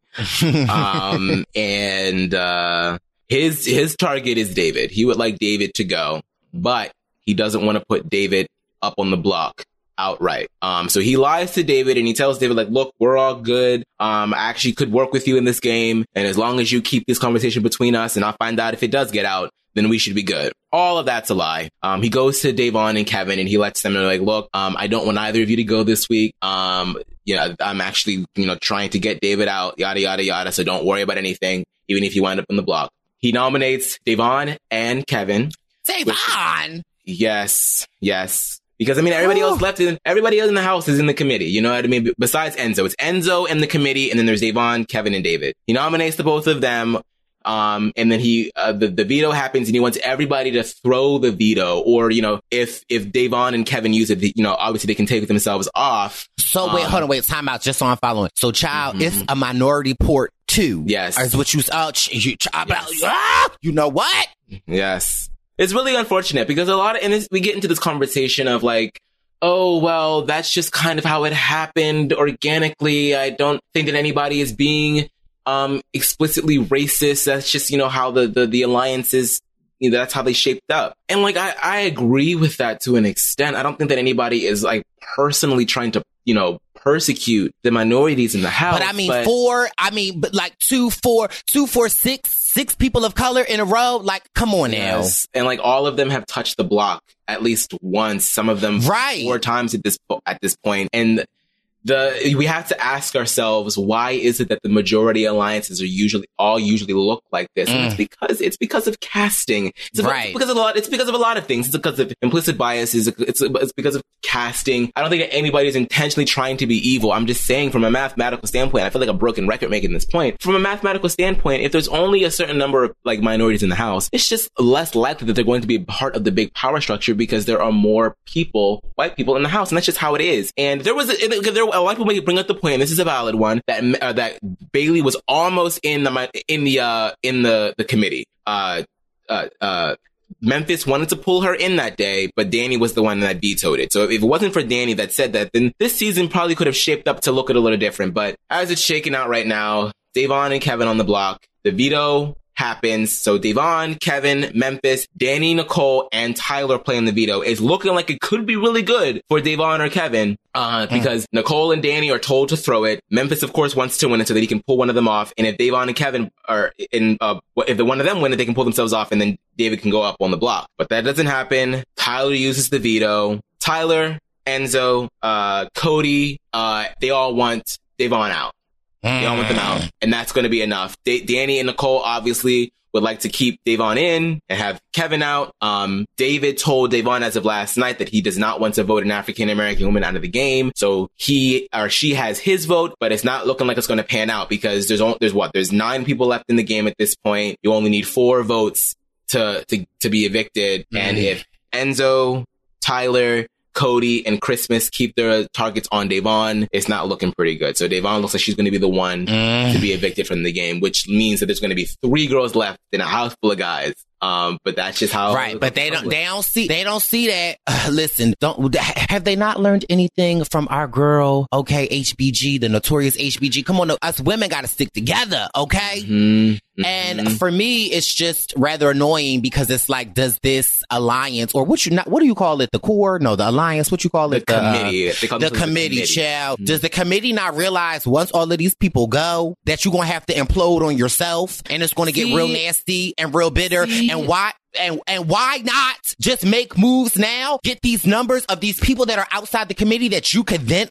Speaker 5: His target is David. He would like David to go, but he doesn't want to put David up on the block outright. So he lies to David and he tells David, like, look, we're all good. I actually could work with you in this game. And as long as you keep this conversation between us and I'll find out if it does get out, then we should be good. All of that's a lie. He goes to Da'Vonne and Kevin and he lets them know, like, look, I don't want either of you to go this week. I'm actually, trying to get David out, yada, yada, yada. So don't worry about anything, even if you wind up on the block. He nominates Da'Vonne and Kevin.
Speaker 3: Da'Vonne!
Speaker 5: Yes. Because, everybody else everybody else in the house is in the committee. You know what I mean? Besides Enzo. It's Enzo and the committee, and then there's Da'Vonne, Kevin, and David. He nominates the both of them. And then the veto happens and he wants everybody to throw the veto, or, if Da'Vonne and Kevin use it, obviously they can take themselves off.
Speaker 3: So wait, time out, just so I'm following. So child, it's a minority port too.
Speaker 5: Yes.
Speaker 3: Is what you know what?
Speaker 5: Yes. It's really unfortunate because we get into this conversation of like, oh, well, that's just kind of how it happened organically. I don't think that anybody is being explicitly racist. That's just, how the alliances, that's how they shaped up. And like, I agree with that to an extent. I don't think that anybody is like personally trying to, persecute the minorities in the house. But six people of color in a row. Like, come on now. And like all of them have touched the block at least once. Some of them 4 times at this point. And we have to ask ourselves, why is it that the majority alliances are usually look like this? And it's because of casting. It's because of a lot of things. It's because of implicit biases. It's because of casting. I don't think that anybody's intentionally trying to be evil. I'm just saying from a mathematical standpoint, I feel like a broken record making this point. From a mathematical standpoint, if there's only a certain number of like minorities in the house, it's just less likely that they're going to be part of the big power structure because there are more white people in the house. And that's just how it is. And there was a lot of people may bring up the point, and this is a valid one, that Bailey was almost in the committee. Memphis wanted to pull her in that day, but Danny was the one that vetoed it. So if it wasn't for Danny that said that, then this season probably could have shaped up to look a little different. But as it's shaking out right now, Da'Vonne and Kevin on the block, the veto happens. So Da'Vonne, Kevin, Memphis, Danny, Nicole, and Tyler playing the veto. It's looking like it could be really good for Da'Vonne or Kevin, because Nicole and Danny are told to throw it. Memphis, of course, wants to win it so that he can pull one of them off. And if Da'Vonne and Kevin if the one of them win it, they can pull themselves off and then David can go up on the block. But that doesn't happen. Tyler uses the veto. Tyler, Enzo, Cody, they all want Da'Vonne out. They all want them out. And that's going to be enough. Danny and Nicole obviously would like to keep Da'Vonne in and have Kevin out. David told Da'Vonne as of last night that he does not want to vote an African-American woman out of the game. So he or she has his vote, but it's not looking like it's going to pan out because there's 9 people left in the game at this point. You only need 4 votes to be evicted. And if Enzo, Tyler, Cody, and Christmas keep their targets on Da'Vonne, it's not looking pretty good. So Da'Vonne looks like she's going to be the one to be evicted from the game, which means that there's going to be 3 girls left in a house full of guys. But that's just how.
Speaker 3: Right, but they don't see that. Listen, have they not learned anything from our girl? Okay, HBG, the notorious HBG. Come on, us women got to stick together. Okay. And for me, it's just rather annoying because it's like, does this alliance or what do you call it? The core? No, the alliance. What you call it?
Speaker 5: The committee.
Speaker 3: The committee, child. Does the committee not realize once all of these people go that you're going to have to implode on yourself and it's going to get real nasty and real bitter? And why? And why not just make moves now? Get these numbers of these people that are outside the committee that you could then,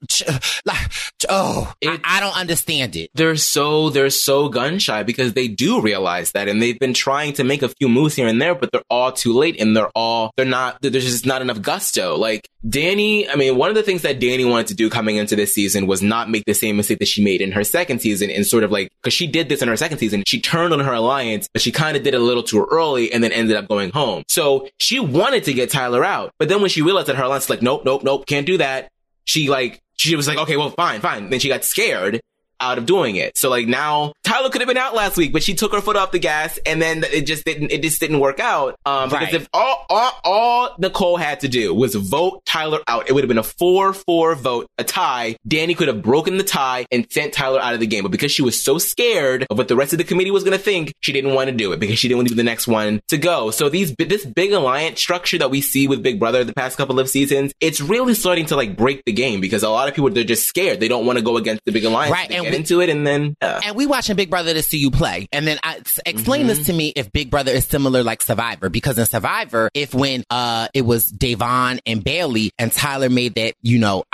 Speaker 3: I don't understand it.
Speaker 5: They're so gun shy because they do realize that, and they've been trying to make a few moves here and there, but they're all too late, and there's just not enough gusto. Like Danny, one of the things that Danny wanted to do coming into this season was not make the same mistake that she made in her second season, and sort of like, because she did this in her second season, she turned on her alliance, but she kind of did it a little too early, and then ended up going home. So she wanted to get Tyler out, but then when she realized that her alliance was like, nope, can't do that. She was like, okay, well, fine. Then she got scared. out of doing it. So like now Tyler could have been out last week, but she took her foot off the gas, and then it just didn't work out. Because if all Nicole had to do was vote Tyler out, it would have been a 4-4 vote, a tie. Danny could have broken the tie and sent Tyler out of the game. But because she was so scared of what the rest of the committee was going to think, she didn't want to do it because she didn't want to be the next one to go. So this big alliance structure that we see with Big Brother the past couple of seasons, it's really starting to like break the game because a lot of people, they're just scared. They don't want to go against the big alliance.
Speaker 3: Right.
Speaker 5: They get into it and then...
Speaker 3: And we watching Big Brother to see you play. And then explain this to me if Big Brother is similar like Survivor. Because in Survivor, if when it was Da'Vonne and Bailey and Tyler made that, you know,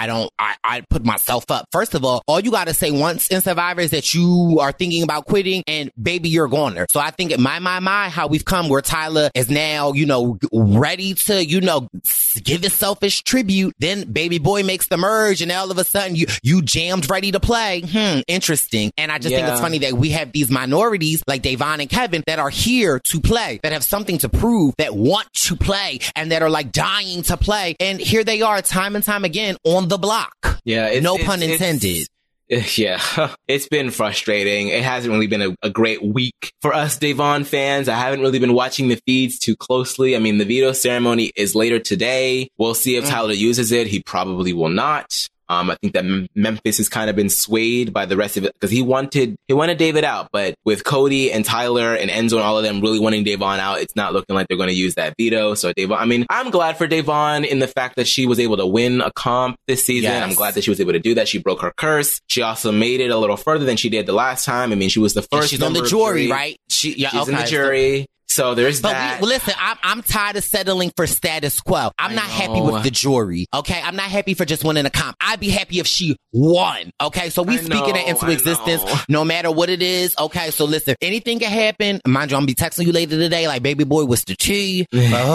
Speaker 3: I put myself up. First of all you got to say once in Survivor is that you are thinking about quitting and baby, you're going there. So I think my, how we've come where Tyler is now, you know, ready to, you know, give his selfish tribute. Then Baby Boy makes the merge and all of a sudden you jammed ready to play. Interesting. And I just think it's funny that we have these minorities like Da'Vonne and Kevin that are here to play, that have something to prove, that want to play, and that are like dying to play. And here they are time and time again on the block.
Speaker 5: Yeah.
Speaker 3: No pun intended.
Speaker 5: Yeah, it's been frustrating. It hasn't really been a great week for us Da'Vonne fans. I haven't really been watching the feeds too closely. I mean, the veto ceremony is later today. We'll see if Tyler uses it. He probably will not. I think that Memphis has kind of been swayed by the rest of it because he wanted David out, but with Cody and Tyler and Enzo and all of them really wanting Da'Vonne out, it's not looking like they're going to use that veto. So Da'Vonne, I mean, I'm glad for Da'Vonne in the fact that she was able to win a comp this season. Yes. I'm glad that she was able to do that. She broke her curse. She also made it a little further than she did the last time. I mean, she was the first.
Speaker 3: She's on the jury, right?
Speaker 5: She's in the jury. So there's that.
Speaker 3: Listen, I'm tired of settling for status quo. I'm not happy with the jury. Okay. I'm not happy for just winning a comp. I'd be happy if she won. Okay. So we speaking it into existence no matter what it is. Okay. So listen, anything can happen. Mind you, I'm gonna be texting you later today. Like, baby boy, what's the tea?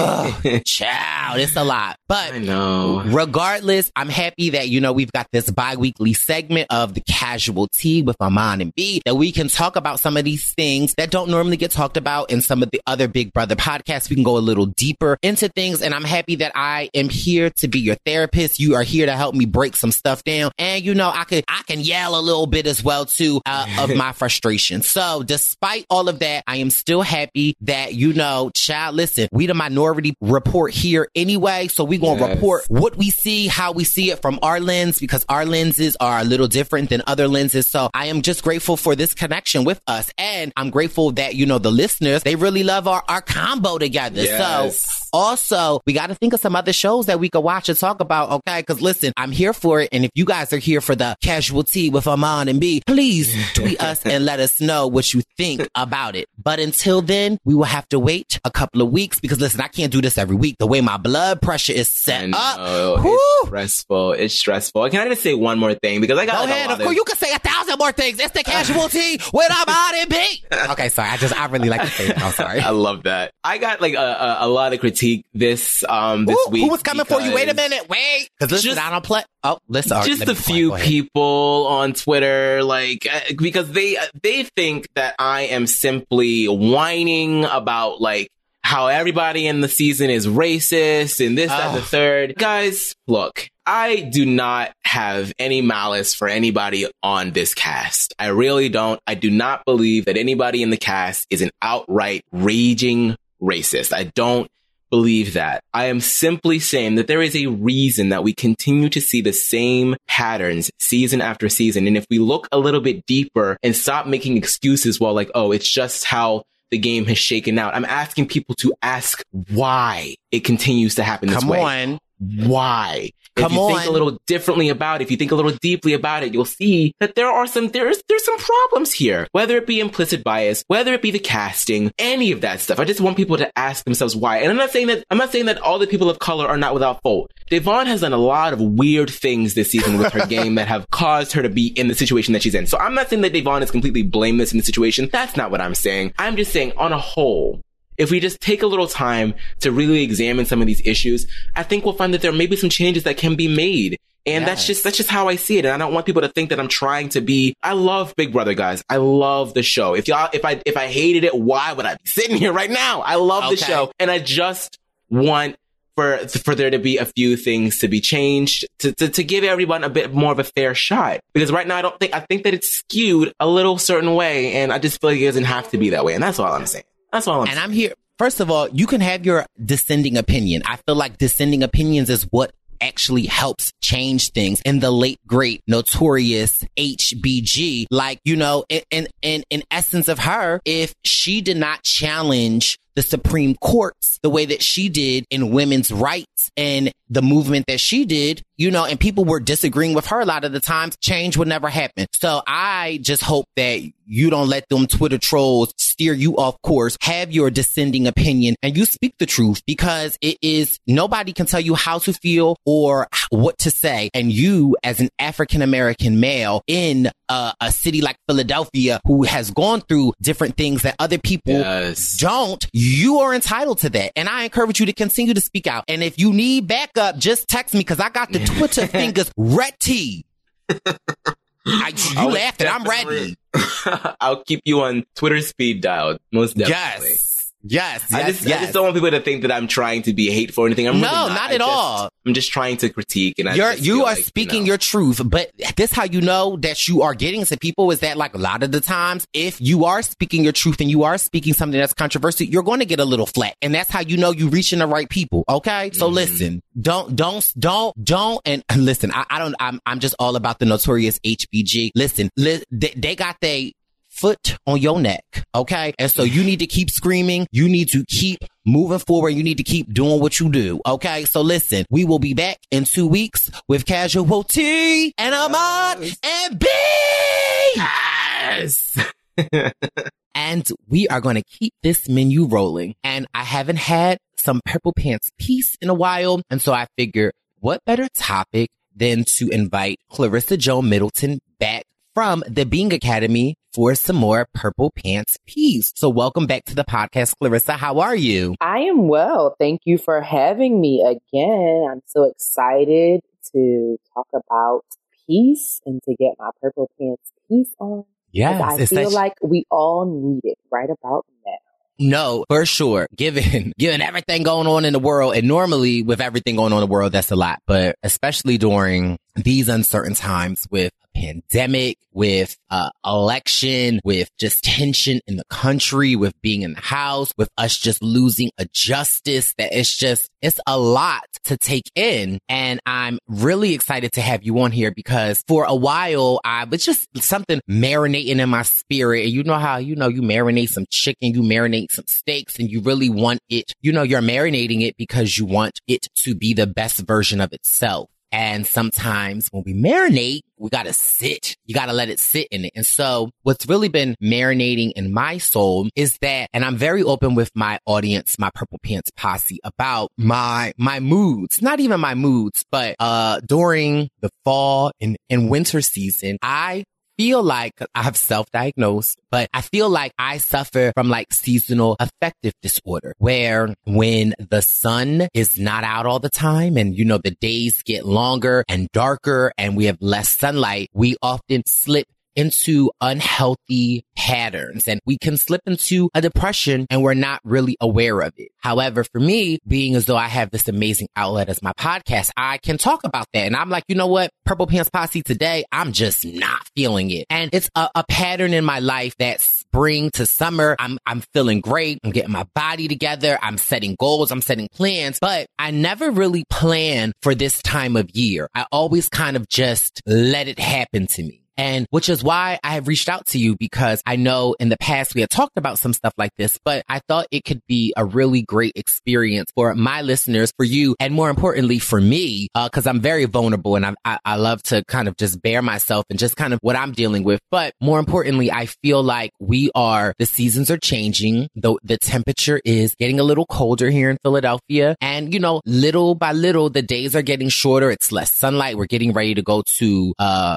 Speaker 3: Child, it's a lot. But
Speaker 5: I know.
Speaker 3: Regardless, I'm happy that, you know, we've got this bi-weekly segment of the Casual Tea with Armand and B, that we can talk about some of these things that don't normally get talked about in some of the other Big Brother podcasts. We can go a little deeper into things, and I'm happy that I am here to be your therapist. You are here to help me break some stuff down, and you know I can yell a little bit as well too of my frustration. So despite all of that, I am still happy that, you know, child, listen, we the Minority Report here anyway, so we gonna report what we see, how we see it from our lens, because our lenses are a little different than other lenses. So I am just grateful for this connection with us, and I'm grateful that, you know, the listeners, they really love our combo together. Yes. So also, we got to think of some other shows that we could watch and talk about, okay? Because listen, I'm here for it. And if you guys are here for the Casual Tea with Armand and B, please tweet us and let us know what you think about it. But until then, we will have to wait a couple of weeks because listen, I can't do this every week. The way my blood pressure is set up.
Speaker 5: It's stressful. It's stressful. Can I just say one more thing? Because I got
Speaker 3: Go ahead. Of course, you can say 1,000 more things. It's the Casual Tea with Armand and B. Okay, sorry. I really like to say it. I'm sorry.
Speaker 5: I love that. I got like a lot of critique this week.
Speaker 3: Who was coming for you? Wait a minute. Wait. Because listen, I don't play. Oh, listen.
Speaker 5: Just a few people on Twitter, like, because they think that I am simply whining about like how everybody in the season is racist and this, that, and the third. Guys, look. I do not have any malice for anybody on this cast. I really don't. I do not believe that anybody in the cast is an outright raging racist. I don't believe that. I am simply saying that there is a reason that we continue to see the same patterns season after season. And if we look a little bit deeper and stop making excuses, well, like, oh, it's just how the game has shaken out. I'm asking people to ask why it continues to happen this way. Come on. Why? If you think a little differently about it, if you think a little deeply about it, you'll see that there's some problems here, whether it be implicit bias, whether it be the casting, any of that stuff. I just want people to ask themselves why. And I'm not saying that all the people of color are not without fault. Da'Vonne has done a lot of weird things this season with her game that have caused her to be in the situation that she's in. So I'm not saying that Da'Vonne is completely blameless in the situation. That's not what I'm saying. I'm just saying on a whole, if we just take a little time to really examine some of these issues, I think we'll find that there may be some changes that can be made. And that's just how I see it. And I don't want people to think that I'm trying to be, I love Big Brother, guys. I love the show. If I hated it, why would I be sitting here right now? I love the show. And I just want for there to be a few things to be changed to give everyone a bit more of a fair shot. Because right now I think that it's skewed a little certain way, and I just feel like it doesn't have to be that way. And that's all I'm saying. And
Speaker 3: I'm here. First of all, you can have your dissenting opinion. I feel like dissenting opinions is what actually helps change things. In the late great notorious HBG, like, you know, in essence of her, if she did not challenge the Supreme Courts the way that she did in women's rights and the movement that she did, you know, and people were disagreeing with her a lot of the times, change would never happen. So I just hope that you don't let them Twitter trolls steer you off course. Have your dissenting opinion and you speak the truth, because it is, nobody can tell you how to feel or what to say. And you, as an African-American male in a city like Philadelphia, who has gone through different things that other people don't, you are entitled to that. And I encourage you to continue to speak out. And if you need backup, just text me, because I got the Twitter fingers ready. You laughing, I'm ready.
Speaker 5: I'll keep you on Twitter speed dial, most definitely.
Speaker 3: Yes.
Speaker 5: I just don't want people to think that I'm trying to be hateful or anything. I'm really not at all. I'm just trying to critique, and
Speaker 3: you are speaking your truth. But this how you know that you are getting to people is that, like, a lot of the times, if you are speaking your truth and you are speaking something that's controversial, you're going to get a little flat, and that's how you know you're reaching the right people. Okay, so listen, don't, and listen. I'm just all about the notorious HBG. Listen, they got they foot on your neck, okay? And so you need to keep screaming. You need to keep moving forward. You need to keep doing what you do, okay? So listen, we will be back in 2 weeks with Casualty and Ahmad and B.
Speaker 5: Yes.
Speaker 3: And we are going to keep this menu rolling. And I haven't had some Purple Pants Peace in a while. And so I figured, what better topic than to invite Clarissa Jo Middleton back from the Being Academy for some more Purple Pants Peace. So welcome back to the podcast, Clarissa. How are you?
Speaker 6: I am well. Thank you for having me again. I'm so excited to talk about peace and to get my Purple Pants Peace on.
Speaker 3: Yes.
Speaker 6: I feel like we all need it right about now.
Speaker 3: No, for sure. Given everything going on in the world, and normally with everything going on in the world, that's a lot, but especially during these uncertain times with a pandemic, with election, with just tension in the country, with being in the house, with us just losing a justice that it's a lot to take in. And I'm really excited to have you on here, because for a while I was just something marinating in my spirit. And you know how, you marinate some chicken, you marinate some steaks, and you really want it, you're marinating it because you want it to be the best version of itself. And sometimes when we marinate, we gotta sit. You gotta let it sit in it. And so what's really been marinating in my soul is that, and I'm very open with my audience, my Purple Pants posse, about my moods, not even my moods, but during the fall and winter season, I feel like I've self-diagnosed, but I feel like I suffer from like seasonal affective disorder, where when the sun is not out all the time and, the days get longer and darker and we have less sunlight, we often slip into unhealthy patterns, and we can slip into a depression and we're not really aware of it. However, for me, being as though I have this amazing outlet as my podcast, I can talk about that. And I'm like, you know what? Purple Pants Posse today, I'm just not feeling it. And it's a pattern in my life that spring to summer, I'm feeling great. I'm getting my body together. I'm setting goals. I'm setting plans, but I never really plan for this time of year. I always kind of just let it happen to me. And which is why I have reached out to you, because I know in the past we had talked about some stuff like this, but I thought it could be a really great experience for my listeners, for you, and more importantly for me, because I'm very vulnerable and I love to kind of just bare myself and just kind of what I'm dealing with. But more importantly, I feel like the seasons are changing, though the temperature is getting a little colder here in Philadelphia. And, little by little, the days are getting shorter. It's less sunlight. We're getting ready to go to,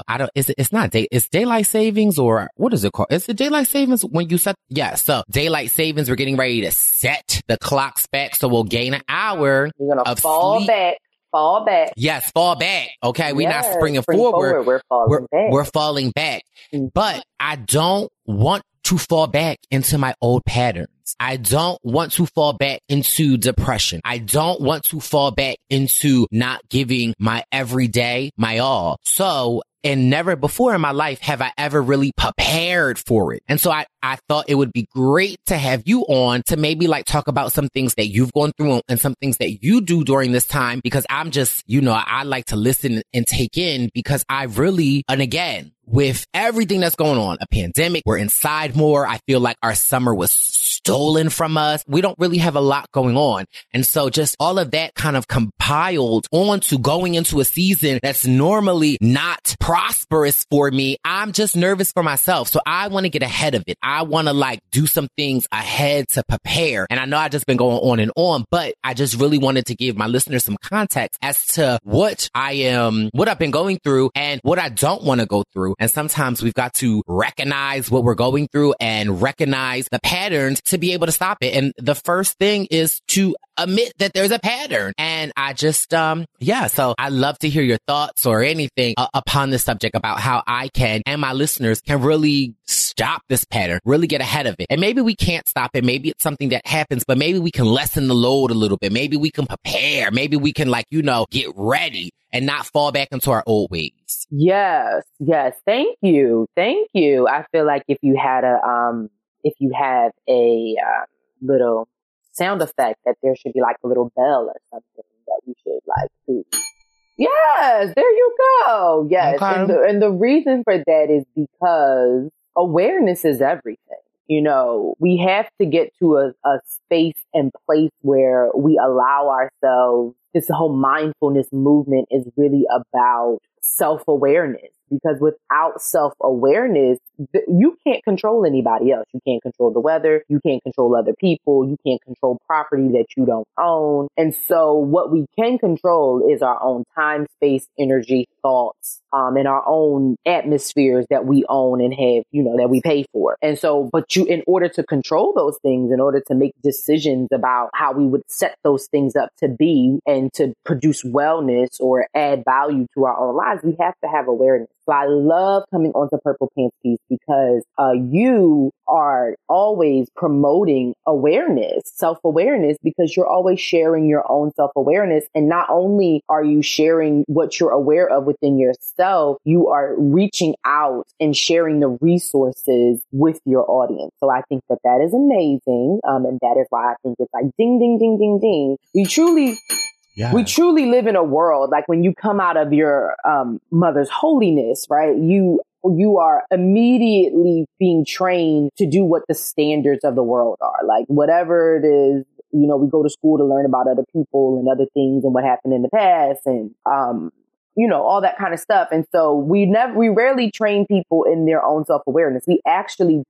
Speaker 3: it's daylight savings, or what is it called? Is it daylight savings when you set? Yeah. So daylight savings, we're getting ready to set the clocks back. So we'll gain an hour.
Speaker 6: We're going to
Speaker 3: fall
Speaker 6: back.
Speaker 3: Yes. Fall back. Okay. We're not springing forward. We're falling back. Mm-hmm. But I don't want to fall back into my old patterns. patterns. I don't want to fall back into depression. I don't want to fall back into not giving my everyday my all. So, and never before in my life have I ever really prepared for it. And so I thought it would be great to have you on to maybe like talk about some things that you've gone through and some things that you do during this time, because I'm just, I like to listen and take in, because I really, and again, with everything that's going on, a pandemic, we're inside more. I feel like our summer was stolen from us. We don't really have a lot going on. And so just all of that kind of compiled onto going into a season that's normally not prosperous for me. I'm just nervous for myself. So I want to get ahead of it. I want to like do some things ahead to prepare. And I know I've just been going on and on, but I just really wanted to give my listeners some context as to what I've been going through and what I don't want to go through. And sometimes we've got to recognize what we're going through and recognize the patterns to be able to stop it. And the first thing is to admit that there's a pattern. And I just, so I love to hear your thoughts or anything upon this subject about how I can and my listeners can really stop this pattern, really get ahead of it. And maybe we can't stop it. Maybe it's something that happens, but maybe we can lessen the load a little bit. Maybe we can prepare. Maybe we can get ready and not fall back into our old ways.
Speaker 6: Yes. Thank you. I feel like if you have a little sound effect, that there should be like a little bell or something that we should like do. Yes, there you go. Yes. Okay. And the reason for that is because awareness is everything. We have to get to a space and place where we allow ourselves, this whole mindfulness movement is really about self-awareness. Because without self-awareness, you can't control anybody else. You can't control the weather. You can't control other people. You can't control property that you don't own. And so what we can control is our own time, space, energy, thoughts, and our own atmospheres that we own and have, that we pay for. And so, in order to control those things, in order to make decisions about how we would set those things up to be and to produce wellness or add value to our own lives, we have to have awareness. So I love coming onto Purple Pants Piece because you are always promoting awareness, self-awareness, because you're always sharing your own self-awareness. And not only are you sharing what you're aware of within yourself, you are reaching out and sharing the resources with your audience. So I think that is amazing. And that is why I think it's like ding, ding, ding, ding, ding. We truly live in a world, like when you come out of your mother's holiness, right? You are immediately being trained to do what the standards of the world are. Like whatever it is, we go to school to learn about other people and other things and what happened in the past and, all that kind of stuff. And so we rarely train people in their own self-awareness. We actually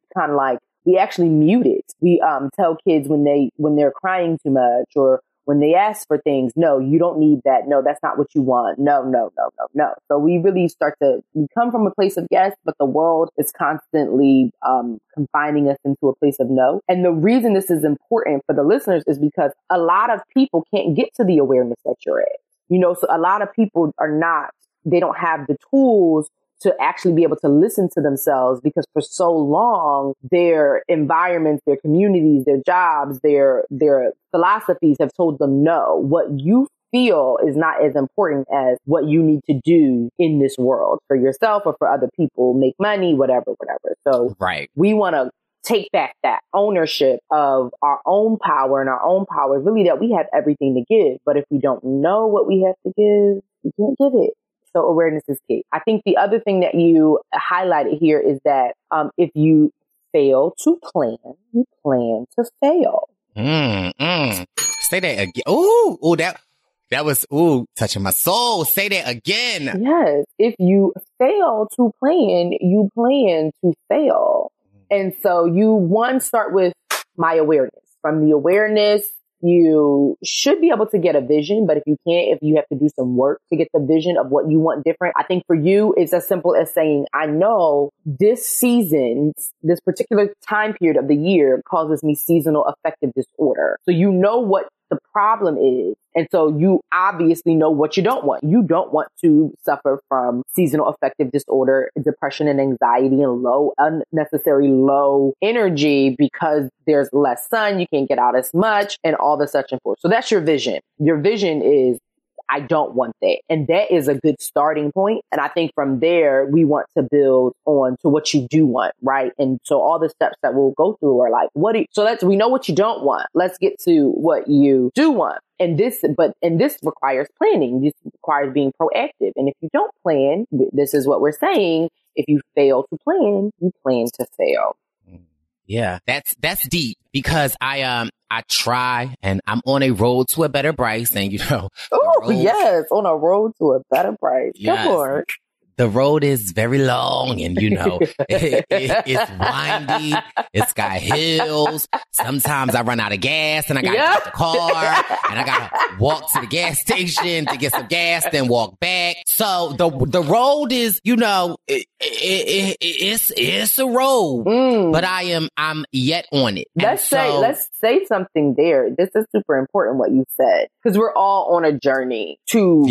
Speaker 6: mute it. We tell kids when they're crying too much or when they ask for things, no, you don't need that. No, that's not what you want. No. So we really we come from a place of yes, but the world is constantly confining us into a place of no. And the reason this is important for the listeners is because a lot of people can't get to the awareness that you're at. So a lot of people they don't have the tools to actually be able to listen to themselves because for so long, their environments, their communities, their jobs, their philosophies have told them no. What you feel is not as important as what you need to do in this world for yourself or for other people, make money, whatever. So we want to take back that ownership of our own power, and our own power is really that we have everything to give. But if we don't know what we have to give, we can't give it. So awareness is key. I think the other thing that you highlighted here is that if you fail to plan, you plan to fail.
Speaker 3: Say that again. Ooh, that was touching my soul. Say that again.
Speaker 6: Yes. If you fail to plan, you plan to fail. And so you start with my awareness. From the awareness, you should be able to get a vision, but if you have to do some work to get the vision of what you want different, I think for you, it's as simple as saying, I know this season, this particular time period of the year causes me seasonal affective disorder. So you know what the problem is. And so you obviously know what you don't want. You don't want to suffer from seasonal affective disorder, depression and anxiety, and unnecessary low energy because there's less sun, you can't get out as much, and all the such and forth. So that's your vision. Your vision is, I don't want that. And that is a good starting point. And I think from there, we want to build on to what you do want, right? And so all the steps that we'll go through are like, we know what you don't want. Let's get to what you do want. And this requires planning. This requires being proactive. And if you don't plan, this is what we're saying. If you fail to plan, you plan to fail.
Speaker 3: Yeah, that's deep because I try and I'm on a road to a better Bryce, and
Speaker 6: Oh yes, on a road to a better Bryce.
Speaker 3: Yes.
Speaker 6: Come on.
Speaker 3: The road is very long and, it's windy. It's got hills. Sometimes I run out of gas and I got to get out the car and I got to walk to the gas station to get some gas, then walk back. So the road is, it's a road, but I'm yet on it.
Speaker 6: Let's say something there. This is super important what you said, because we're all on a journey to,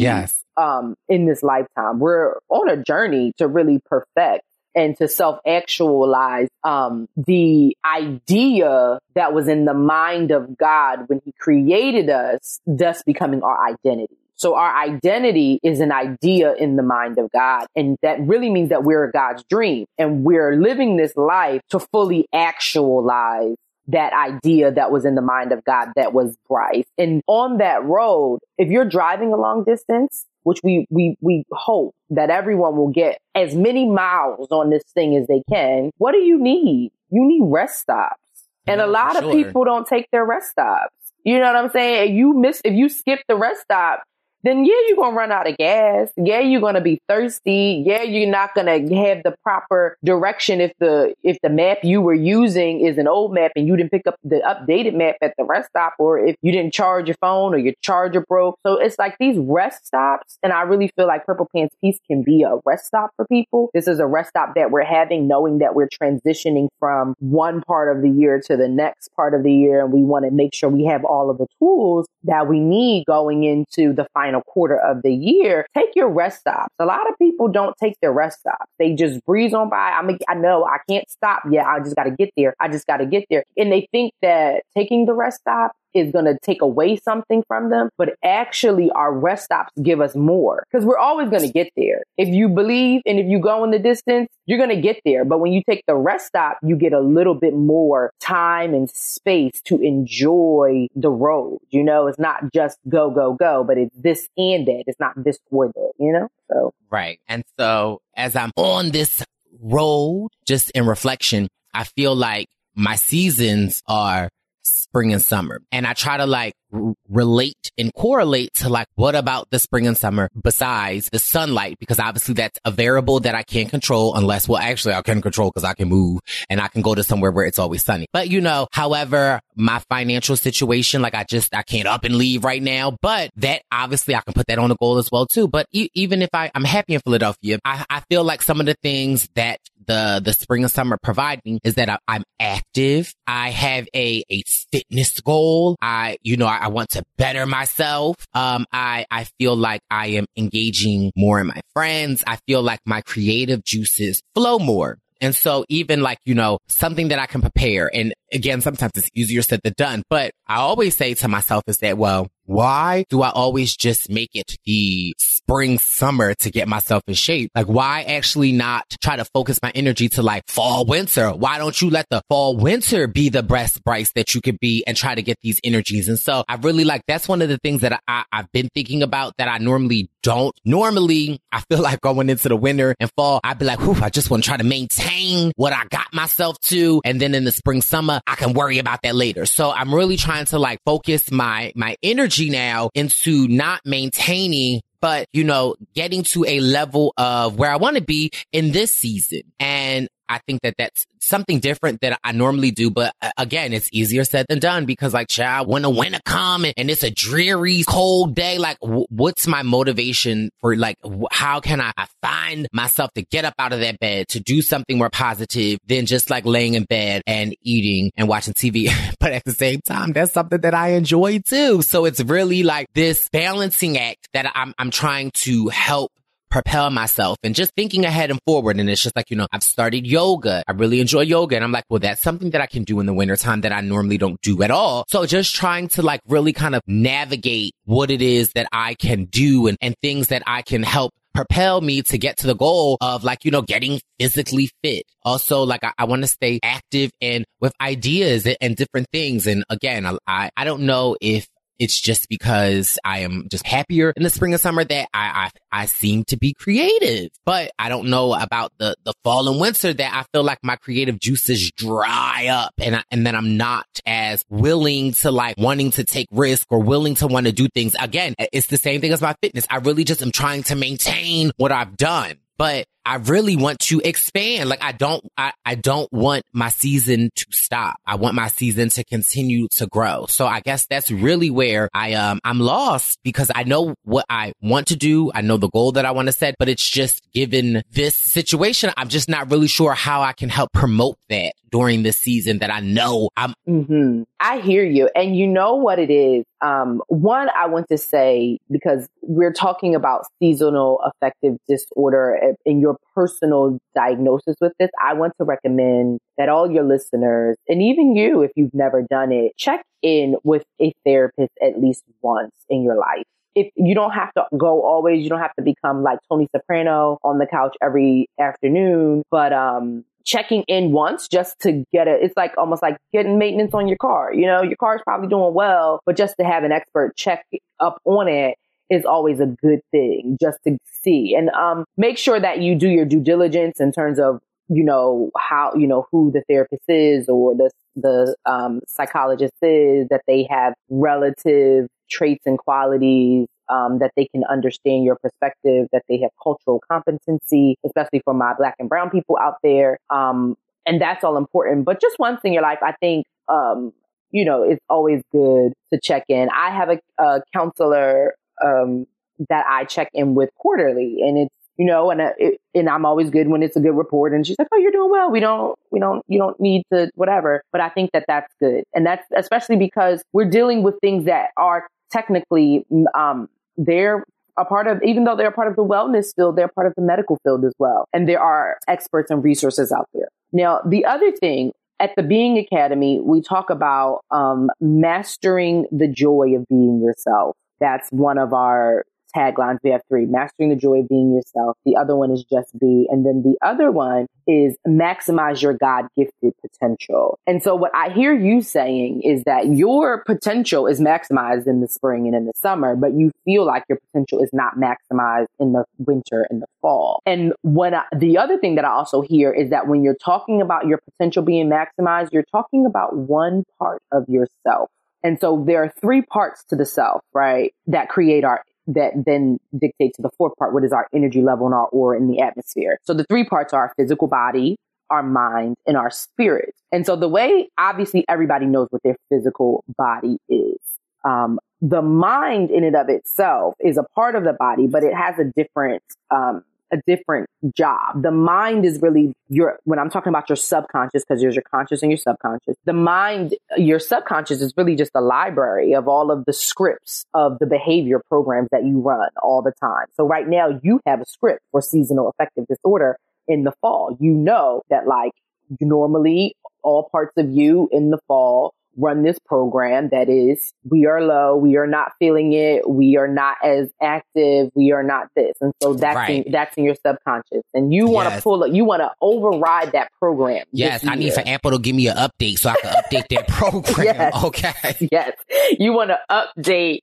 Speaker 6: in this lifetime, we're on a journey to really perfect and to self-actualize the idea that was in the mind of God when he created us, thus becoming our identity. So our identity is an idea in the mind of God. And that really means that we're God's dream, and we're living this life to fully actualize that idea that was in the mind of God, that was Bryce. And on that road, if you're driving a long distance, which we hope that everyone will get as many miles on this thing as they can, what do you need? You need rest stops. And a lot of people don't take their rest stops. You know what I'm saying? If you skip the rest stop, then you're going to run out of gas. Yeah, you're going to be thirsty. Yeah, you're not going to have the proper direction if the map you were using is an old map and you didn't pick up the updated map at the rest stop, or if you didn't charge your phone or your charger broke. So it's like these rest stops. And I really feel like Purple Pants Peace can be a rest stop for people. This is a rest stop that we're having, knowing that we're transitioning from one part of the year to the next part of the year. And we want to make sure we have all of the tools that we need going into the final quarter of the year. Take your rest stops. A lot of people don't take their rest stops. They just breeze on by. I know I can't stop yet. I just got to get there. And they think that taking the rest stop is going to take away something from them. But actually, our rest stops give us more, because we're always going to get there. If you believe and if you go in the distance, you're going to get there. But when you take the rest stop, you get a little bit more time and space to enjoy the road. It's not just go, go, go, but it's this and that. It's not this or that, So.
Speaker 3: Right. And so as I'm on this road, just in reflection, I feel like my seasons are spring and summer. And I try to relate and correlate to what about the spring and summer besides the sunlight? Because obviously that's a variable that I can't control actually I can control because I can move and I can go to somewhere where it's always sunny. But however, my financial situation, I can't up and leave right now, but that obviously I can put that on a goal as well too. But even if I'm happy in Philadelphia, I feel like some of the things that the spring and summer provide me is that I'm active. I have a fitness goal. I want to better myself. I feel like I am engaging more in my friends. I feel like my creative juices flow more. And so even something that I can prepare. And again, sometimes it's easier said than done, but I always say to myself is that, why do I always just make it the spring, summer to get myself in shape? Why actually not try to focus my energy to fall, winter? Why don't you let the fall, winter be the best Bryce that you could be and try to get these energies? And so I really that's one of the things that I've been thinking about that I normally don't. Normally, I feel like going into the winter and fall, I'd be I just want to try to maintain what I got myself to. And then in the spring, summer, I can worry about that later. So I'm really trying to focus my energy now into not maintaining, but, getting to a level of where I want to be in this season. And I think that that's something different that I normally do. But again, it's easier said than done because like, child, when the winter come and it's a dreary, cold day, like what's my motivation for like, how can I find myself to get up out of that bed to do something more positive than just like laying in bed and eating and watching TV. But at the same time, that's something that I enjoy too. So it's really like this balancing act that I'm trying to help propel myself and just thinking ahead and forward. And it's just like, I've started yoga. I really enjoy yoga. And I'm like, well, that's something that I can do in the wintertime that I normally don't do at all. So just trying to like really kind of navigate what it is that I can do and things that I can help propel me to get to the goal of like, getting physically fit. Also, like I want to stay active and with ideas and different things. And again, I don't know if it's just because I am just happier in the spring and summer that I seem to be creative. But I don't know about the fall and winter that I feel like my creative juices dry up and then I'm not as willing to like wanting to take risk or willing to want to do things. Again, it's the same thing as my fitness. I really just am trying to maintain what I've done. But I really want to expand. Like I don't want my season to stop. I want my season to continue to grow. So I guess that's really where I'm lost because I know what I want to do. I know the goal that I want to set, but it's just given this situation, I'm just not really sure how I can help promote that during this season that I know I'm.
Speaker 6: Mm-hmm. I hear you. And you know what it is? One, I want to say, because we're talking about seasonal affective disorder in your personal diagnosis with this, I want to recommend that all your listeners, and even you, if you've never done it, check in with a therapist at least once in your life. If you don't have to go always, you don't have to become like Tony Soprano on the couch every afternoon, but, checking in once just to get it's like almost like getting maintenance on your car. Your car's probably doing well, but just to have an expert check up on it is always a good thing just to see. And make sure that you do your due diligence in terms of, how, who the therapist is or the psychologist is, that they have relative traits and qualities, that they can understand your perspective, that they have cultural competency, especially for my Black and brown people out there. And that's all important. But just once in your life, I think, it's always good to check in. I have a counselor that I check in with quarterly, and it's, and I'm always good when it's a good report. And she's like, "Oh, you're doing well. You don't need to whatever." But I think that that's good. And that's especially because we're dealing with things that are technically, they're a part of, even though they're a part of the wellness field, they're part of the medical field as well. And there are experts and resources out there. Now, the other thing, at the Being Academy, we talk about mastering the joy of being yourself. That's one of our taglines. We have 3: mastering the joy of being yourself. The other one is just be. And then the other one is maximize your God-gifted potential. And so what I hear you saying is that your potential is maximized in the spring and in the summer, but you feel like your potential is not maximized in the winter and the fall. And the other thing that I also hear is that when you're talking about your potential being maximized, you're talking about one part of yourself. And so there are 3 parts to the self, right? That then dictate to the 4th part, what is our energy level and our aura in the atmosphere. So the 3 parts are our physical body, our mind, and our spirit. And so the way, obviously, everybody knows what their physical body is. The mind in and of itself is a part of the body, but it has a different job. The mind is really when I'm talking about your subconscious, because there's your conscious and your subconscious, the mind, your subconscious is really just a library of all of the scripts of the behavior programs that you run all the time. So right now you have a script for seasonal affective disorder in the fall. You know that like normally all parts of you in the fall run this program that is, we are low, we are not feeling it, we are not as active, we are not this. And so that's in your subconscious. And you want to you want to override that program.
Speaker 3: Yes, I need for Ample to give me an update so I can update that program.
Speaker 6: Yes.
Speaker 3: Okay.
Speaker 6: Yes. You want to update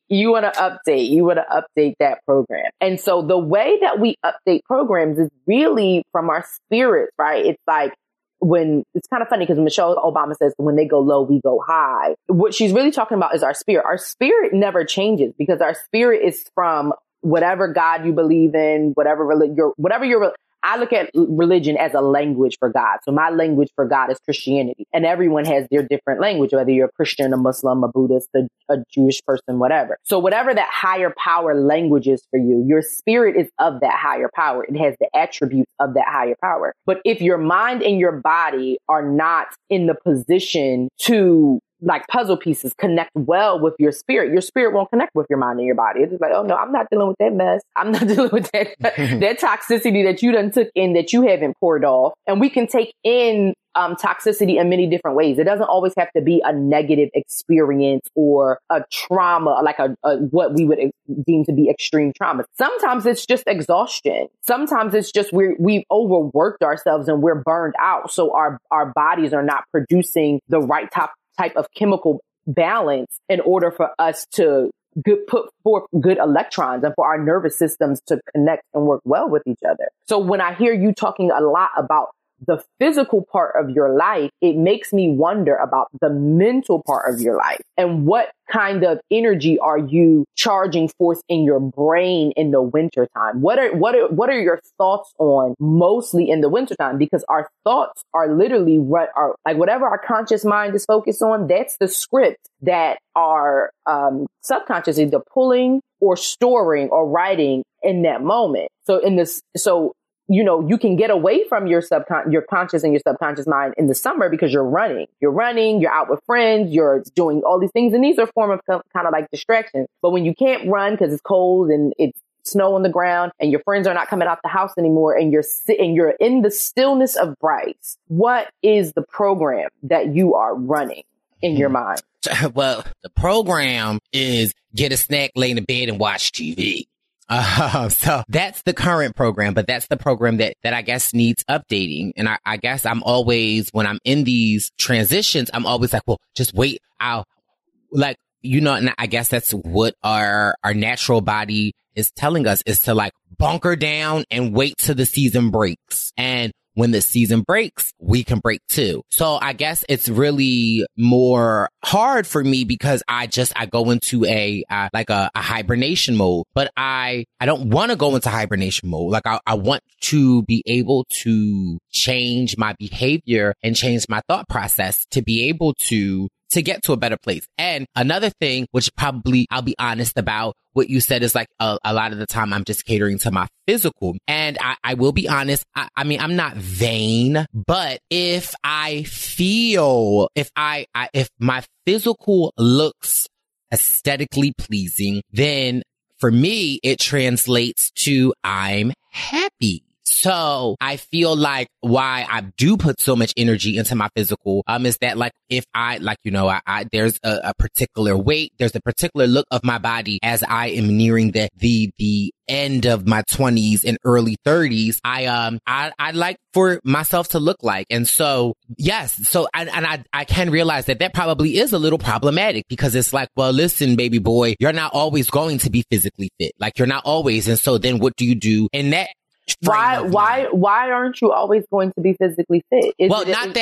Speaker 6: that program. And so the way that we update programs is really from our spirits, right? It's like, when it's kind of funny because Michelle Obama says when they go low, we go high. What she's really talking about is our spirit. Our spirit never changes because our spirit is from whatever God you believe in, whatever your I look at religion as a language for God. So my language for God is Christianity, and everyone has their different language, whether you're a Christian, a Muslim, a Buddhist, a Jewish person, whatever. So whatever that higher power language is for you, your spirit is of that higher power. It has the attributes of that higher power. But if your mind and your body are not in the position to, like puzzle pieces, connect well with your spirit won't connect with your mind and your body. It's just like, oh no, I'm not dealing with that mess. I'm not dealing with that, that toxicity that you done took in that you haven't poured off. And we can take in toxicity in many different ways. It doesn't always have to be a negative experience or a trauma, like a what we would deem to be extreme trauma. Sometimes it's just exhaustion. Sometimes it's just we've overworked ourselves and we're burned out. So our bodies are not producing the right type of chemical balance in order for us to put forth good electrons and for our nervous systems to connect and work well with each other. So when I hear you talking a lot about the physical part of your life, it makes me wonder about the mental part of your life and what kind of energy are you charging forth in your brain in the wintertime? What are your thoughts on mostly in the wintertime? Because our thoughts are literally what are like whatever our conscious mind is focused on. That's the script that our subconscious either pulling or storing or writing in that moment. So you know, you can get away from your conscious and your subconscious mind in the summer because you're running, you're out with friends, you're doing all these things. And these are form of kind of like distractions. But when you can't run because it's cold and it's snow on the ground and your friends are not coming out the house anymore and you're in the stillness of Bryce, what is the program that you are running in your mind?
Speaker 3: Well, the program is get a snack, lay in the bed and watch TV. So that's the current program, but that's the program that I guess needs updating. And I guess I'm always, when I'm in these transitions, I'm always like, well, just wait. And I guess that's what our natural body is telling us, is to like bunker down and wait till the season breaks. And when the season breaks, we can break too. So I guess it's really more hard for me because I go into a hibernation mode, but I don't want to go into hibernation mode. Like I want to be able to change my behavior and change my thought process to be able to get to a better place. And another thing, which probably I'll be honest about, what you said is like a lot of the time I'm just catering to my physical. And I will be honest. I mean, I'm not vain, but if I feel, if my physical looks aesthetically pleasing, then for me, it translates to I'm happy. So I feel like why I do put so much energy into my physical, is that like, if I, like, you know, there's a particular weight, there's a particular look of my body as I am nearing the end of my 20s and early 30s, I like for myself to look like. And so, yes. So, I can realize that probably is a little problematic because it's like, well, listen, baby boy, you're not always going to be physically fit. Like you're not always. And so then what do you do in that?
Speaker 6: Why aren't you always going to be physically fit?
Speaker 3: Well,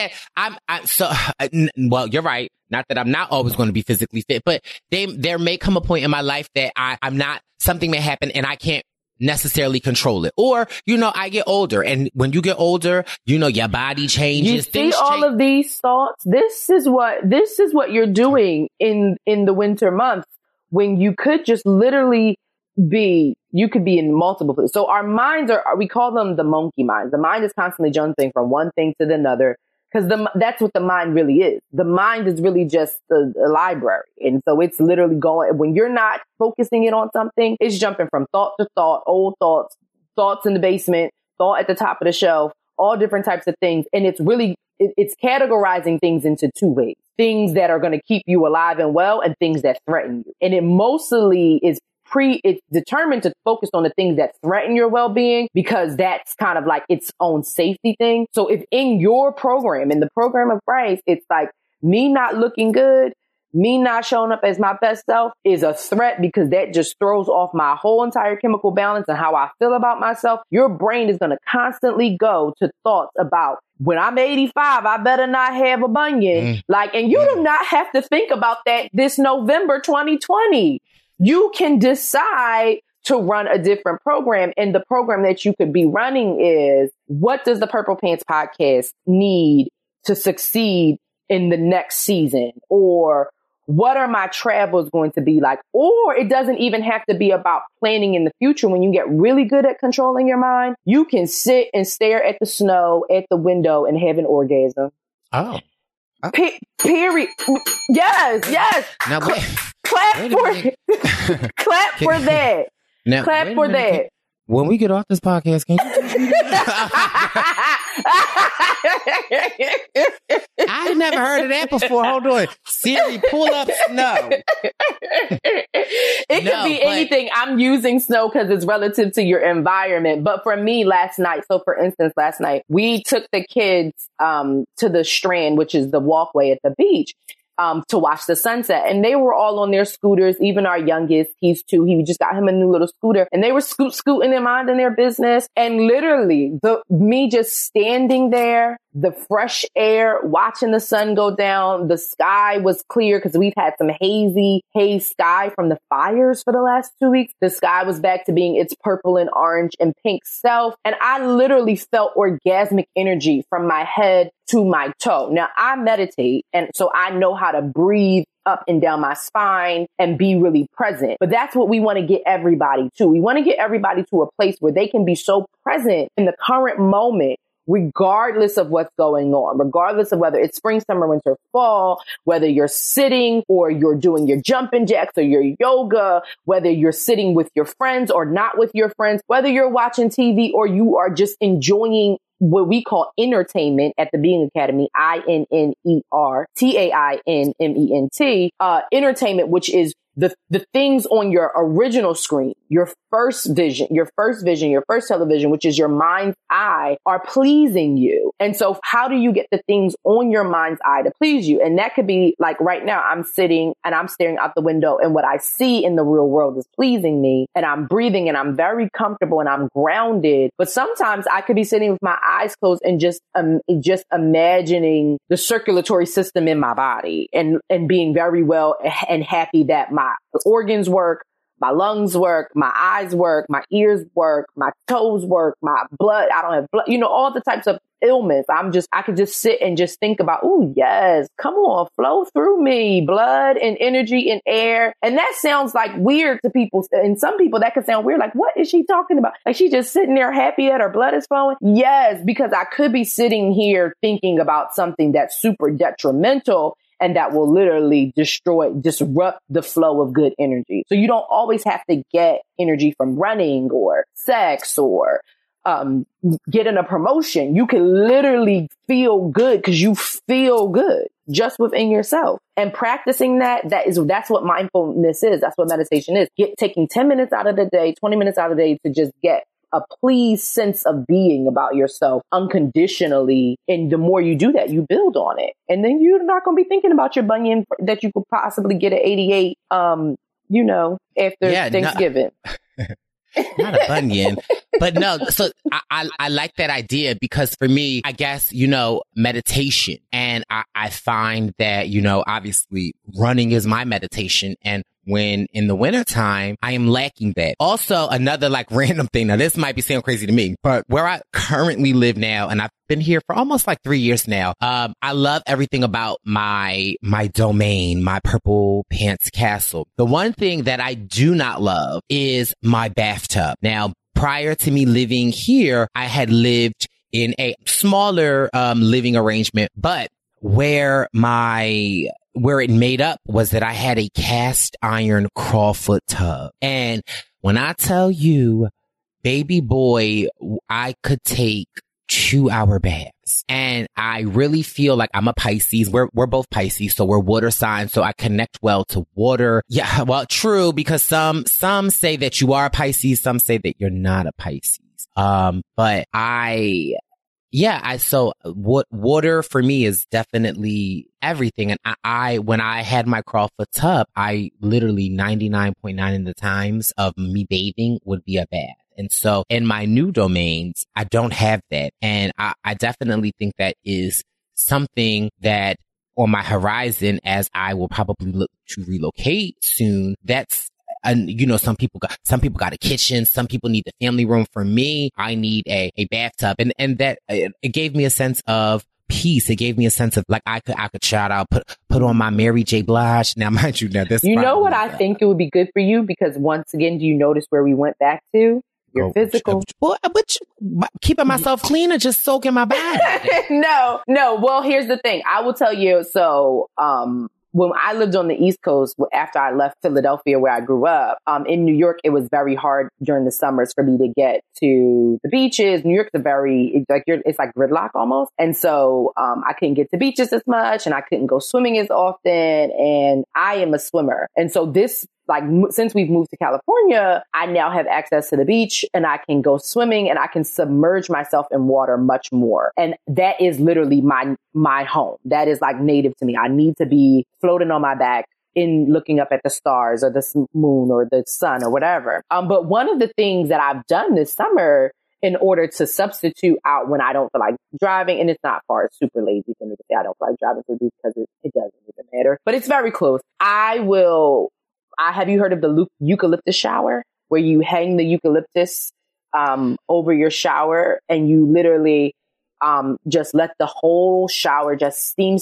Speaker 3: you're right. Not that I'm not always going to be physically fit, but there may come a point in my life that I'm not, something may happen and I can't necessarily control it. Or, you know, I get older, and when you get older, you know, your body changes.
Speaker 6: You see all of these thoughts. This is what you're doing in the winter months when you could just literally you could be in multiple places. So our minds we call them the monkey minds. The mind is constantly jumping from one thing to another because that's what the mind really is. The mind is really just a library. And so it's literally going, when you're not focusing it on something, it's jumping from thought to thought, old thoughts in the basement, thought at the top of the shelf, all different types of things. And it's categorizing things into two ways. Things that are going to keep you alive and well and things that threaten you. And it mostly is it's determined to focus on the things that threaten your well-being because that's kind of like its own safety thing. So if in your program, in the program of Bryce, it's like me not looking good, me not showing up as my best self is a threat because that just throws off my whole entire chemical balance and how I feel about myself. Your brain is going to constantly go to thoughts about when I'm 85, I better not have a bunion. And you do not have to think about that this November 2020. You can decide to run a different program. And the program that you could be running is, what does the Purple Pants podcast need to succeed in the next season? Or what are my travels going to be like? Or it doesn't even have to be about planning in the future. When you get really good at controlling your mind, you can sit and stare at the snow at the window and have an orgasm.
Speaker 3: Oh.
Speaker 6: Period. Yes.
Speaker 3: Now,
Speaker 6: clap for that.
Speaker 3: Now,
Speaker 6: clap for that.
Speaker 3: When we get off this podcast, can you teach me that? I never heard of that before. Hold on. Siri, pull up snow.
Speaker 6: It could be anything. I'm using snow because it's relative to your environment. But for me, last night, we took the kids to the Strand, which is the walkway at the beach, to watch the sunset. And they were all on their scooters. Even our youngest, he's 2. He just got him a new little scooter, and they were scooting and minding their business. And literally me just standing there, the fresh air, watching the sun go down. The sky was clear because we've had some haze sky from the fires for the last 2 weeks. The sky was back to being its purple and orange and pink self. And I literally felt orgasmic energy from my head to my toe. Now, I meditate, and so I know how to breathe up and down my spine and be really present. But that's what we want to get everybody to. We want to get everybody to a place where they can be so present in the current moment, regardless of what's going on, regardless of whether it's spring, summer, winter, fall, whether you're sitting or you're doing your jumping jacks or your yoga, whether you're sitting with your friends or not with your friends, whether you're watching TV or you are just enjoying what we call entertainment at the Being Academy, INNERTAINMENT, entertainment, which is the things on your original screen, your first television, which is your mind's eye, are pleasing you. And so how do you get the things on your mind's eye to please you? And that could be like right now, I'm sitting and I'm staring out the window, and what I see in the real world is pleasing me, and I'm breathing and I'm very comfortable and I'm grounded. But sometimes I could be sitting with my eyes closed and just imagining the circulatory system in my body and being very well and happy that my organs work, my lungs work, my eyes work, my ears work, my toes work, my blood, I don't have blood, all the types of ailments. I could just sit and just think about, oh yes, come on, flow through me, blood and energy and air. And that sounds like weird to people. And some people that could sound weird. Like, what is she talking about? Like, she's just sitting there happy that her blood is flowing. Yes, because I could be sitting here thinking about something that's super detrimental and that will literally disrupt the flow of good energy. So you don't always have to get energy from running or sex or getting a promotion. You can literally feel good because you feel good just within yourself. And practicing that's what mindfulness is. That's what meditation is. Taking 10 minutes out of the day, 20 minutes out of the day to just get a pleased sense of being about yourself unconditionally. And the more you do that, you build on it. And then you're not going to be thinking about your bunion that you could possibly get at 88, after Thanksgiving.
Speaker 3: Not a bunion, but no. So I like that idea because for me, I guess, meditation, and I find that, obviously running is my meditation. And when in the wintertime, I am lacking that. Also, another random thing. Now, this might be sound crazy to me, but where I currently live now, and I've been here for almost 3 years now. I love everything about my domain, my Purple Pants Castle. The one thing that I do not love is my bathtub. Now, prior to me living here, I had lived in a smaller living arrangement, but where it made up was that I had a cast iron crawfoot tub. And when I tell you, baby boy, I could take 2-hour baths. And I really feel like I'm a Pisces. We're both Pisces, so we're water signs. So I connect well to water. Yeah, well, true, because some say that you are a Pisces, some say that you're not a Pisces. But so water for me is definitely everything. And when I had my crawfoot tub, I literally 99.9 of the times of me bathing would be a bath. And so in my new domains, I don't have that. And I definitely think that is something that on my horizon, as I will probably look to relocate soon, that's and some people got a kitchen. Some people need the family room. For me, I need a bathtub. And that it gave me a sense of peace. It gave me a sense of like, I could shout out, put on my Mary J. Blige. Now, mind you, this.
Speaker 6: You know what I think it would be good for you? Because once again, do you notice where we went back to? Your physical.
Speaker 3: Well, but keeping myself clean or just soaking my body?
Speaker 6: No. Well, here's the thing. I will tell you. So, when I lived on the East Coast, after I left Philadelphia, where I grew up, in New York, it was very hard during the summers for me to get to the beaches. New York's it's like gridlock almost. And so, I couldn't get to beaches as much and I couldn't go swimming as often. And I am a swimmer. And so since we've moved to California, I now have access to the beach and I can go swimming and I can submerge myself in water much more. And that is literally my home. That is like native to me. I need to be floating on my back in looking up at the stars or the moon or the sun or whatever. But one of the things that I've done this summer in order to substitute out when I don't feel like driving, and it's not far, it's super lazy for me to say I don't feel like driving to the beach because it doesn't even matter, but it's very close. Have you heard of the eucalyptus shower, where you hang the eucalyptus over your shower and you literally just let the whole shower just steam,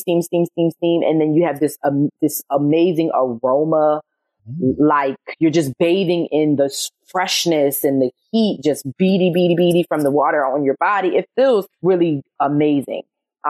Speaker 6: and then you have this amazing aroma, like you're just bathing in the freshness and the heat, just beady from the water on your body. It feels really amazing.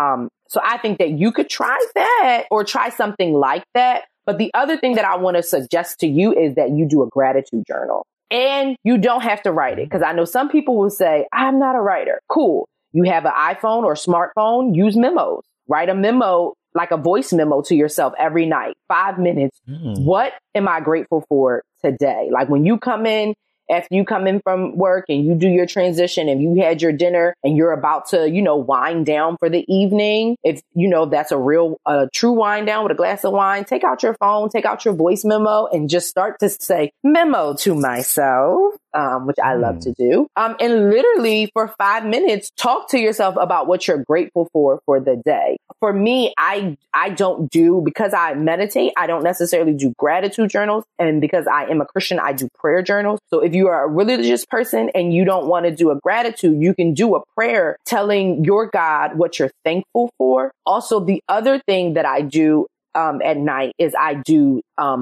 Speaker 6: So I think that you could try that or try something like that. But the other thing that I want to suggest to you is that you do a gratitude journal. And you don't have to write it, because I know some people will say, I'm not a writer. Cool. You have an iPhone or smartphone, use memos. Write a memo, like a voice memo to yourself every night, 5 minutes. What am I grateful for today? Like when you come in, after you come in from work and you do your transition and you had your dinner and you're about to, wind down for the evening. If, that's a true wind down with a glass of wine, take out your phone, take out your voice memo and just start to say memo to myself, which I love to do. And literally for 5 minutes, talk to yourself about what you're grateful for the day. For me, I don't do, because I meditate, I don't necessarily do gratitude journals. And because I am a Christian, I do prayer journals. So if you are a religious person and you don't want to do a gratitude, you can do a prayer telling your God what you're thankful for. Also, the other thing that I do at night is I do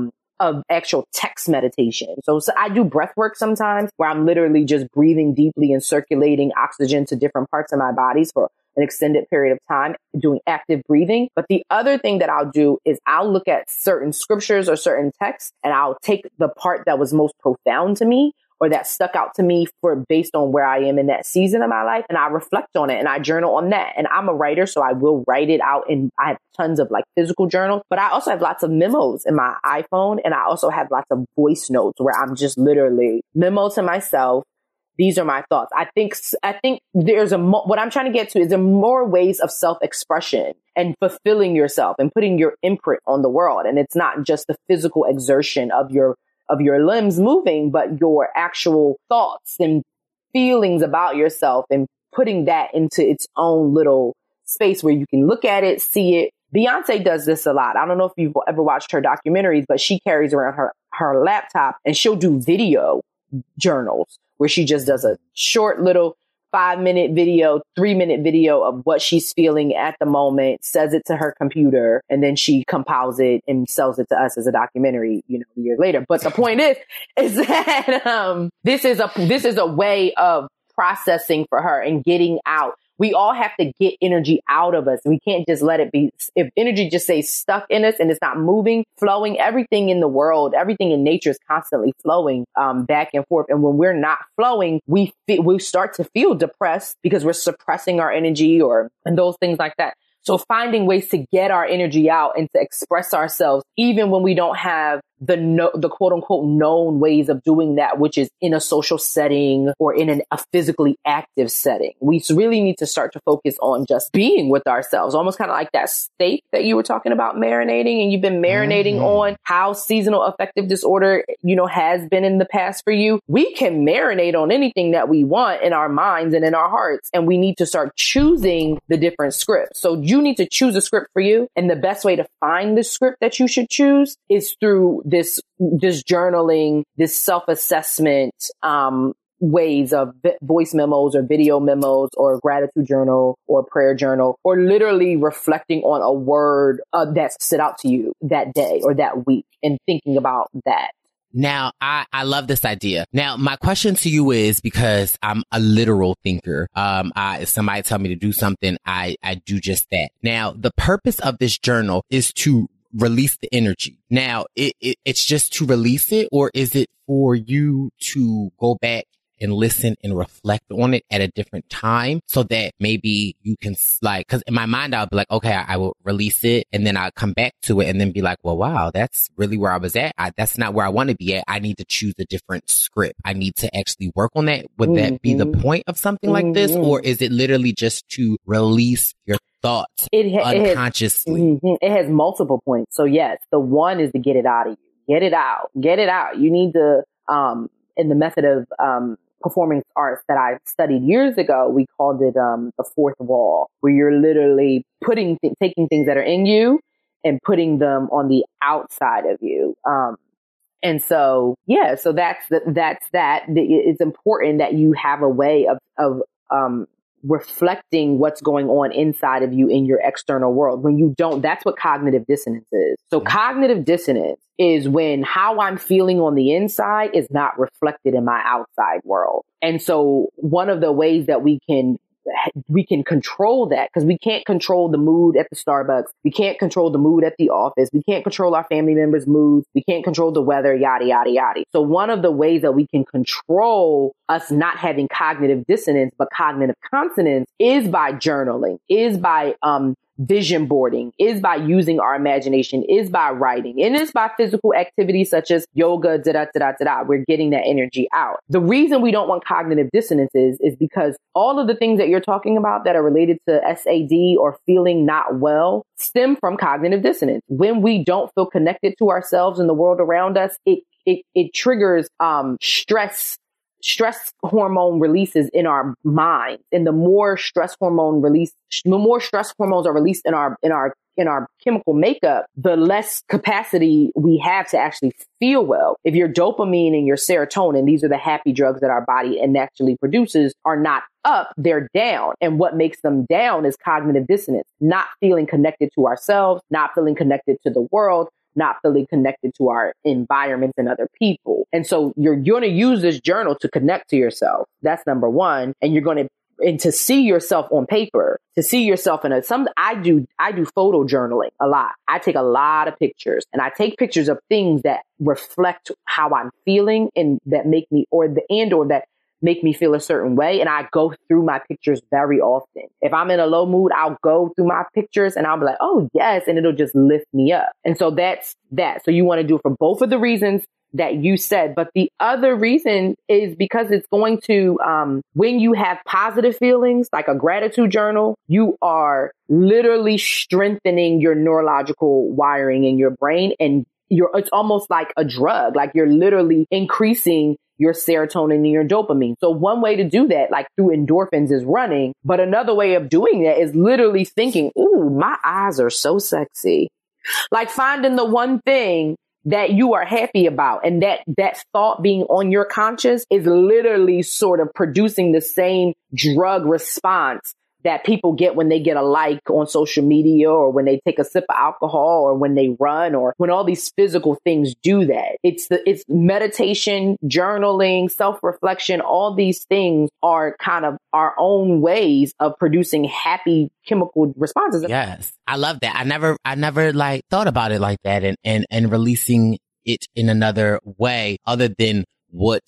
Speaker 6: of actual text meditation. So I do breath work sometimes where I'm literally just breathing deeply and circulating oxygen to different parts of my bodies for an extended period of time, doing active breathing. But the other thing that I'll do is I'll look at certain scriptures or certain texts and I'll take the part that was most profound to me or that stuck out to me based on where I am in that season of my life. And I reflect on it and I journal on that. And I'm a writer, so I will write it out. And I have tons of physical journals, but I also have lots of memos in my iPhone. And I also have lots of voice notes where I'm just literally memo to myself. These are my thoughts. I think there's what I'm trying to get to is there more ways of self-expression and fulfilling yourself and putting your imprint on the world. And it's not just the physical exertion of your limbs moving, but your actual thoughts and feelings about yourself and putting that into its own little space where you can look at it, see it. Beyonce does this a lot. I don't know if you've ever watched her documentaries, but she carries around her laptop and she'll do video journals where she just does a short little 5-minute video, 3-minute video of what she's feeling at the moment, says it to her computer, and then she compiles it and sells it to us as a documentary, years later. But the point is that this is a way of processing for her and getting out. We all have to get energy out of us. We can't just let it be. If energy just stays stuck in us and it's not moving, flowing, everything in the world, everything in nature is constantly flowing back and forth. And when we're not flowing, we start to feel depressed because we're suppressing our energy and those things like that. So finding ways to get our energy out and to express ourselves, even when we don't have the quote unquote known ways of doing that, which is in a social setting or in a physically active setting. We really need to start to focus on just being with ourselves, almost kind of like that steak that you were talking about marinating, and you've been marinating on how seasonal affective disorder, has been in the past for you. We can marinate on anything that we want in our minds and in our hearts. And we need to start choosing the different scripts. So you need to choose a script for you. And the best way to find the script that you should choose is through this journaling, this self-assessment, ways of voice memos or video memos or gratitude journal or prayer journal, or literally reflecting on a word that stood out to you that day or that week and thinking about that.
Speaker 3: Now, I love this idea. Now, my question to you is, because I'm a literal thinker, if somebody tell me to do something, I do just that. Now, the purpose of this journal is to release the energy. Now, it's just to release it, or is it for you to go back and listen and reflect on it at a different time, so that maybe you can, like, cause in my mind, I'll be like, okay, I will release it, and then I'll come back to it and then be like, well, wow, that's really where I was at. That's not where I want to be at. I need to choose a different script. I need to actually work on that. Would that be the point of something like this? Or is it literally just to release your thoughts unconsciously?
Speaker 6: It has multiple points. So yes, the one is to get it out of you. Get it out. You need to, in the method of, performing arts that I studied years ago, we called it the fourth wall, where you're literally taking things that are in you and putting them on the outside of you. And so, yeah, so that's that. It's important that you have a way of reflecting what's going on inside of you in your external world. When you don't, that's what cognitive dissonance is. So cognitive dissonance is when how I'm feeling on the inside is not reflected in my outside world. And so one of the ways that we can control that, because we can't control the mood at the Starbucks. We can't control the mood at the office. We can't control our family members' moods. We can't control the weather, yada, yada, yada. So one of the ways that we can control us not having cognitive dissonance, but cognitive consonance, is by journaling, is by vision boarding, is by using our imagination, is by writing, and is by physical activities such as yoga, We're getting that energy out. The reason we don't want cognitive dissonance is because all of the things that you're talking about that are related to SAD or feeling not well stem from cognitive dissonance. When we don't feel connected to ourselves and the world around us, it triggers stress hormone releases in our mind. And the more stress hormones are released in our chemical makeup, the less capacity we have to actually feel well. If your dopamine and your serotonin, these are the happy drugs that our body naturally produces, are not up, they're down. And what makes them down is cognitive dissonance, not feeling connected to ourselves, not feeling connected to the world, not feeling connected to our environments and other people. And so you're going to use this journal to connect to yourself. That's number one. And you're going to see yourself on paper, to see yourself in I do photo journaling a lot. I take a lot of pictures, and I take pictures of things that reflect how I'm feeling and that make me, or that make me feel a certain way. And I go through my pictures very often. If I'm in a low mood, I'll go through my pictures and I'll be like, oh yes. And it'll just lift me up. And so that's that. So you want to do it for both of the reasons that you said. But the other reason is because it's going to, when you have positive feelings, like a gratitude journal, you are literally strengthening your neurological wiring in your brain. And it's almost like a drug, like you're literally increasing your serotonin and your dopamine. So one way to do that, like through endorphins, is running. But another way of doing that is literally thinking, ooh, my eyes are so sexy. Like finding the one thing that you are happy about. And that thought being on your conscious is literally sort of producing the same drug response that people get when they get a like on social media, or when they take a sip of alcohol, or when they run, or when all these physical things do that. It's meditation, journaling, self-reflection. All these things are kind of our own ways of producing happy chemical responses.
Speaker 3: Yes. I love that. I never like thought about it like that, and releasing it in another way other than what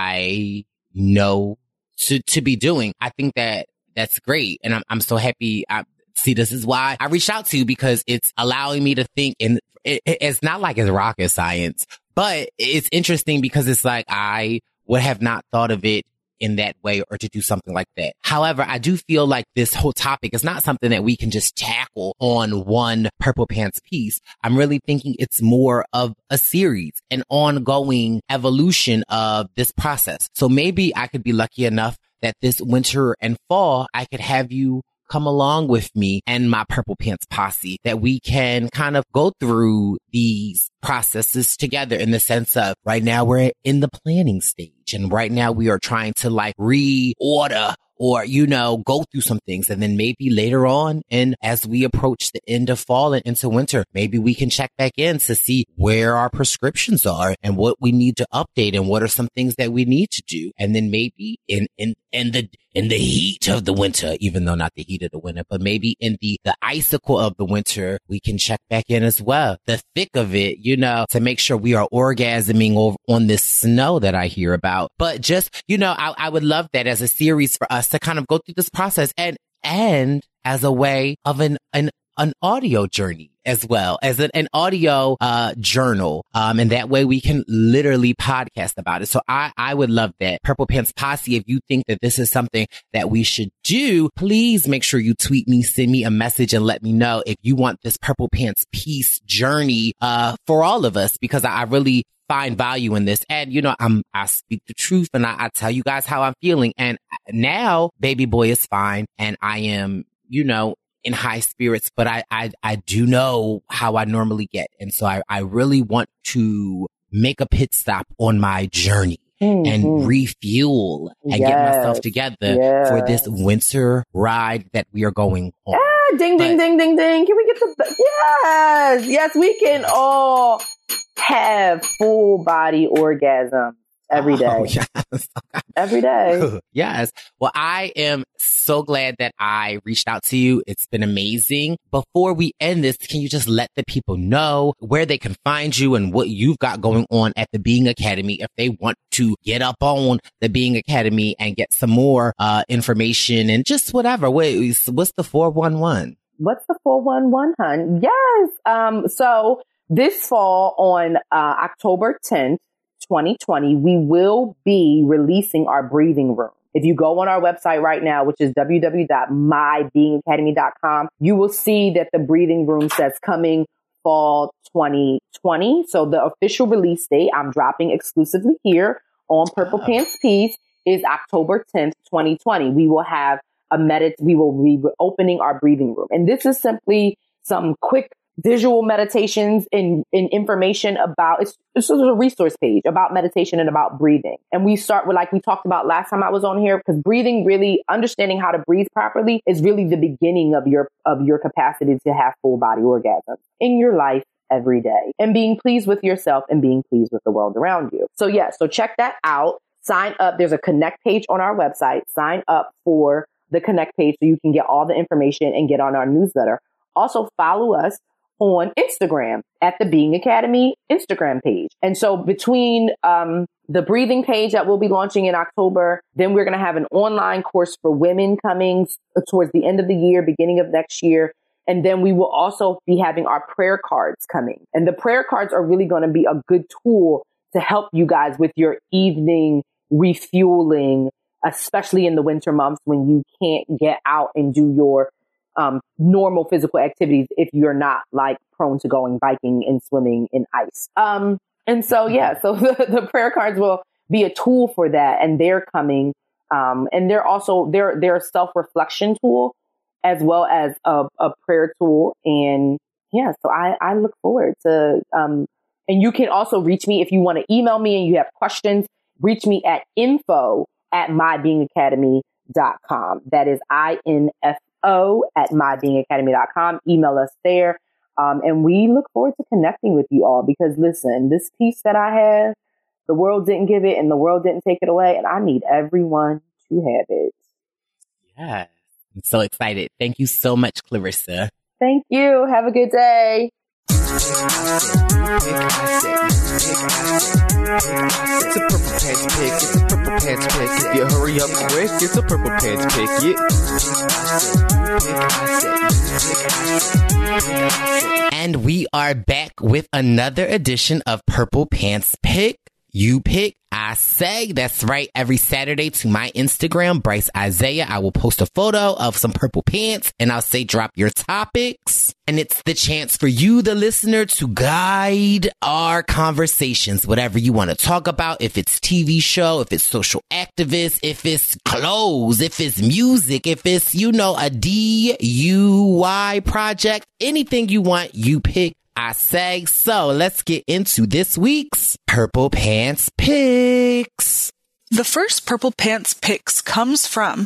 Speaker 3: I know to be doing. I think that's great. And I'm so happy. See, this is why I reached out to you, because it's allowing me to think, and it's not like it's rocket science, but it's interesting because it's like, I would have not thought of it in that way, or to do something like that. However, I do feel like this whole topic is not something that we can just tackle on one Purple Pants piece. I'm really thinking it's more of a series, an ongoing evolution of this process. So maybe I could be lucky enough that this winter and fall, I could have you come along with me and my Purple Pants posse, that we can kind of go through these processes together, in the sense of right now we're in the planning stage, and right now we are trying to like reorder or, go through some things. And then maybe later on, and as we approach the end of fall and into winter, maybe we can check back in to see where our prescriptions are and what we need to update and what are some things that we need to do. And then maybe in the heat of the winter, even though not the heat of the winter, but maybe in the icicle of the winter, we can check back in as well. The thick of it, to make sure we are orgasming over on this snow that I hear about. But just, I would love that as a series for us to kind of go through this process and as a way of an audio journey as well, as an audio journal. And that way we can literally podcast about it. So I would love that. Purple Pants Posse, if you think that this is something that we should do, please make sure you tweet me, send me a message, and let me know if you want this Purple Pants Peace journey for all of us, because I really find value in this. And, I speak the truth, and I tell you guys how I'm feeling. And now baby boy is fine, and I am, in high spirits, but I do know how I normally get. And so I really want to make a pit stop on my journey and refuel and get myself together for this winter ride that we are going on.
Speaker 6: Ding, ding, ding, ding, ding. Can we get the... Yes, we can all have full body orgasm every day.
Speaker 3: Oh, yes.
Speaker 6: Every day.
Speaker 3: Yes. Well, I am so glad that I reached out to you. It's been amazing. Before we end this, can you just let the people know where they can find you and what you've got going on at the Being Academy if they want to get up on the Being Academy and get some more information and just whatever? What's the 411?
Speaker 6: What's the 411, hun? Yes. So this fall on October 10th, 2020, we will be releasing our breathing room. If you go on our website right now, which is www.mybeingacademy.com, you will see that the breathing room says coming fall 2020. So the official release date I'm dropping exclusively here on Purple Pants Peace is October 10th, 2020. We will have we will be opening our breathing room. And this is simply some quick visual meditations and information about, it's sort of a resource page about meditation and about breathing. And we start with, like we talked about last time I was on here, because breathing, really understanding how to breathe properly is really the beginning of your capacity to have full body orgasms in your life every day, and being pleased with yourself and being pleased with the world around you. So so check that out. Sign up. There's a connect page on our website. Sign up for the connect page so you can get all the information and get on our newsletter. Also follow us on Instagram at the Being Academy Instagram page. And so between the breathing page that we'll be launching in October, then we're going to have an online course for women coming towards the end of the year, beginning of next year. And then we will also be having our prayer cards coming. And the prayer cards are really going to be a good tool to help you guys with your evening refueling, especially in the winter months when you can't get out and do your normal physical activities if you're not like prone to going biking and swimming in ice. And so, so the prayer cards will be a tool for that. And they're coming. And they're also, they're a self-reflection tool as well as a prayer tool. And so I look forward to, and you can also reach me if you want to email me and you have questions, reach me at info@mybeingacademy.com. That is info@mybeingacademy.com. Email us there. And we look forward to connecting with you all because listen, this piece that I have, the world didn't give it and the world didn't take it away. And I need everyone to have it.
Speaker 3: Yeah. I'm so excited. Thank you so much, Clarissa.
Speaker 6: Thank you. Have a good day.
Speaker 4: It's a Purple Pants pick. It's a Purple Pants pick. If you hurry up quick, it's a Purple Pants pick.
Speaker 3: And we are back with another edition of Purple Pants Pick. You pick, I say. That's right. Every Saturday to my Instagram, Bryce Isaiah, I will post a photo of some purple pants and I'll say drop your topics. And it's the chance for you, the listener, to guide our conversations, whatever you want to talk about. If it's TV show, if it's social activists, if it's clothes, if it's music, if it's, a DUI project, anything you want, you pick, I say. So let's get into this week's Purple Pants Picks.
Speaker 7: The first Purple Pants Picks comes from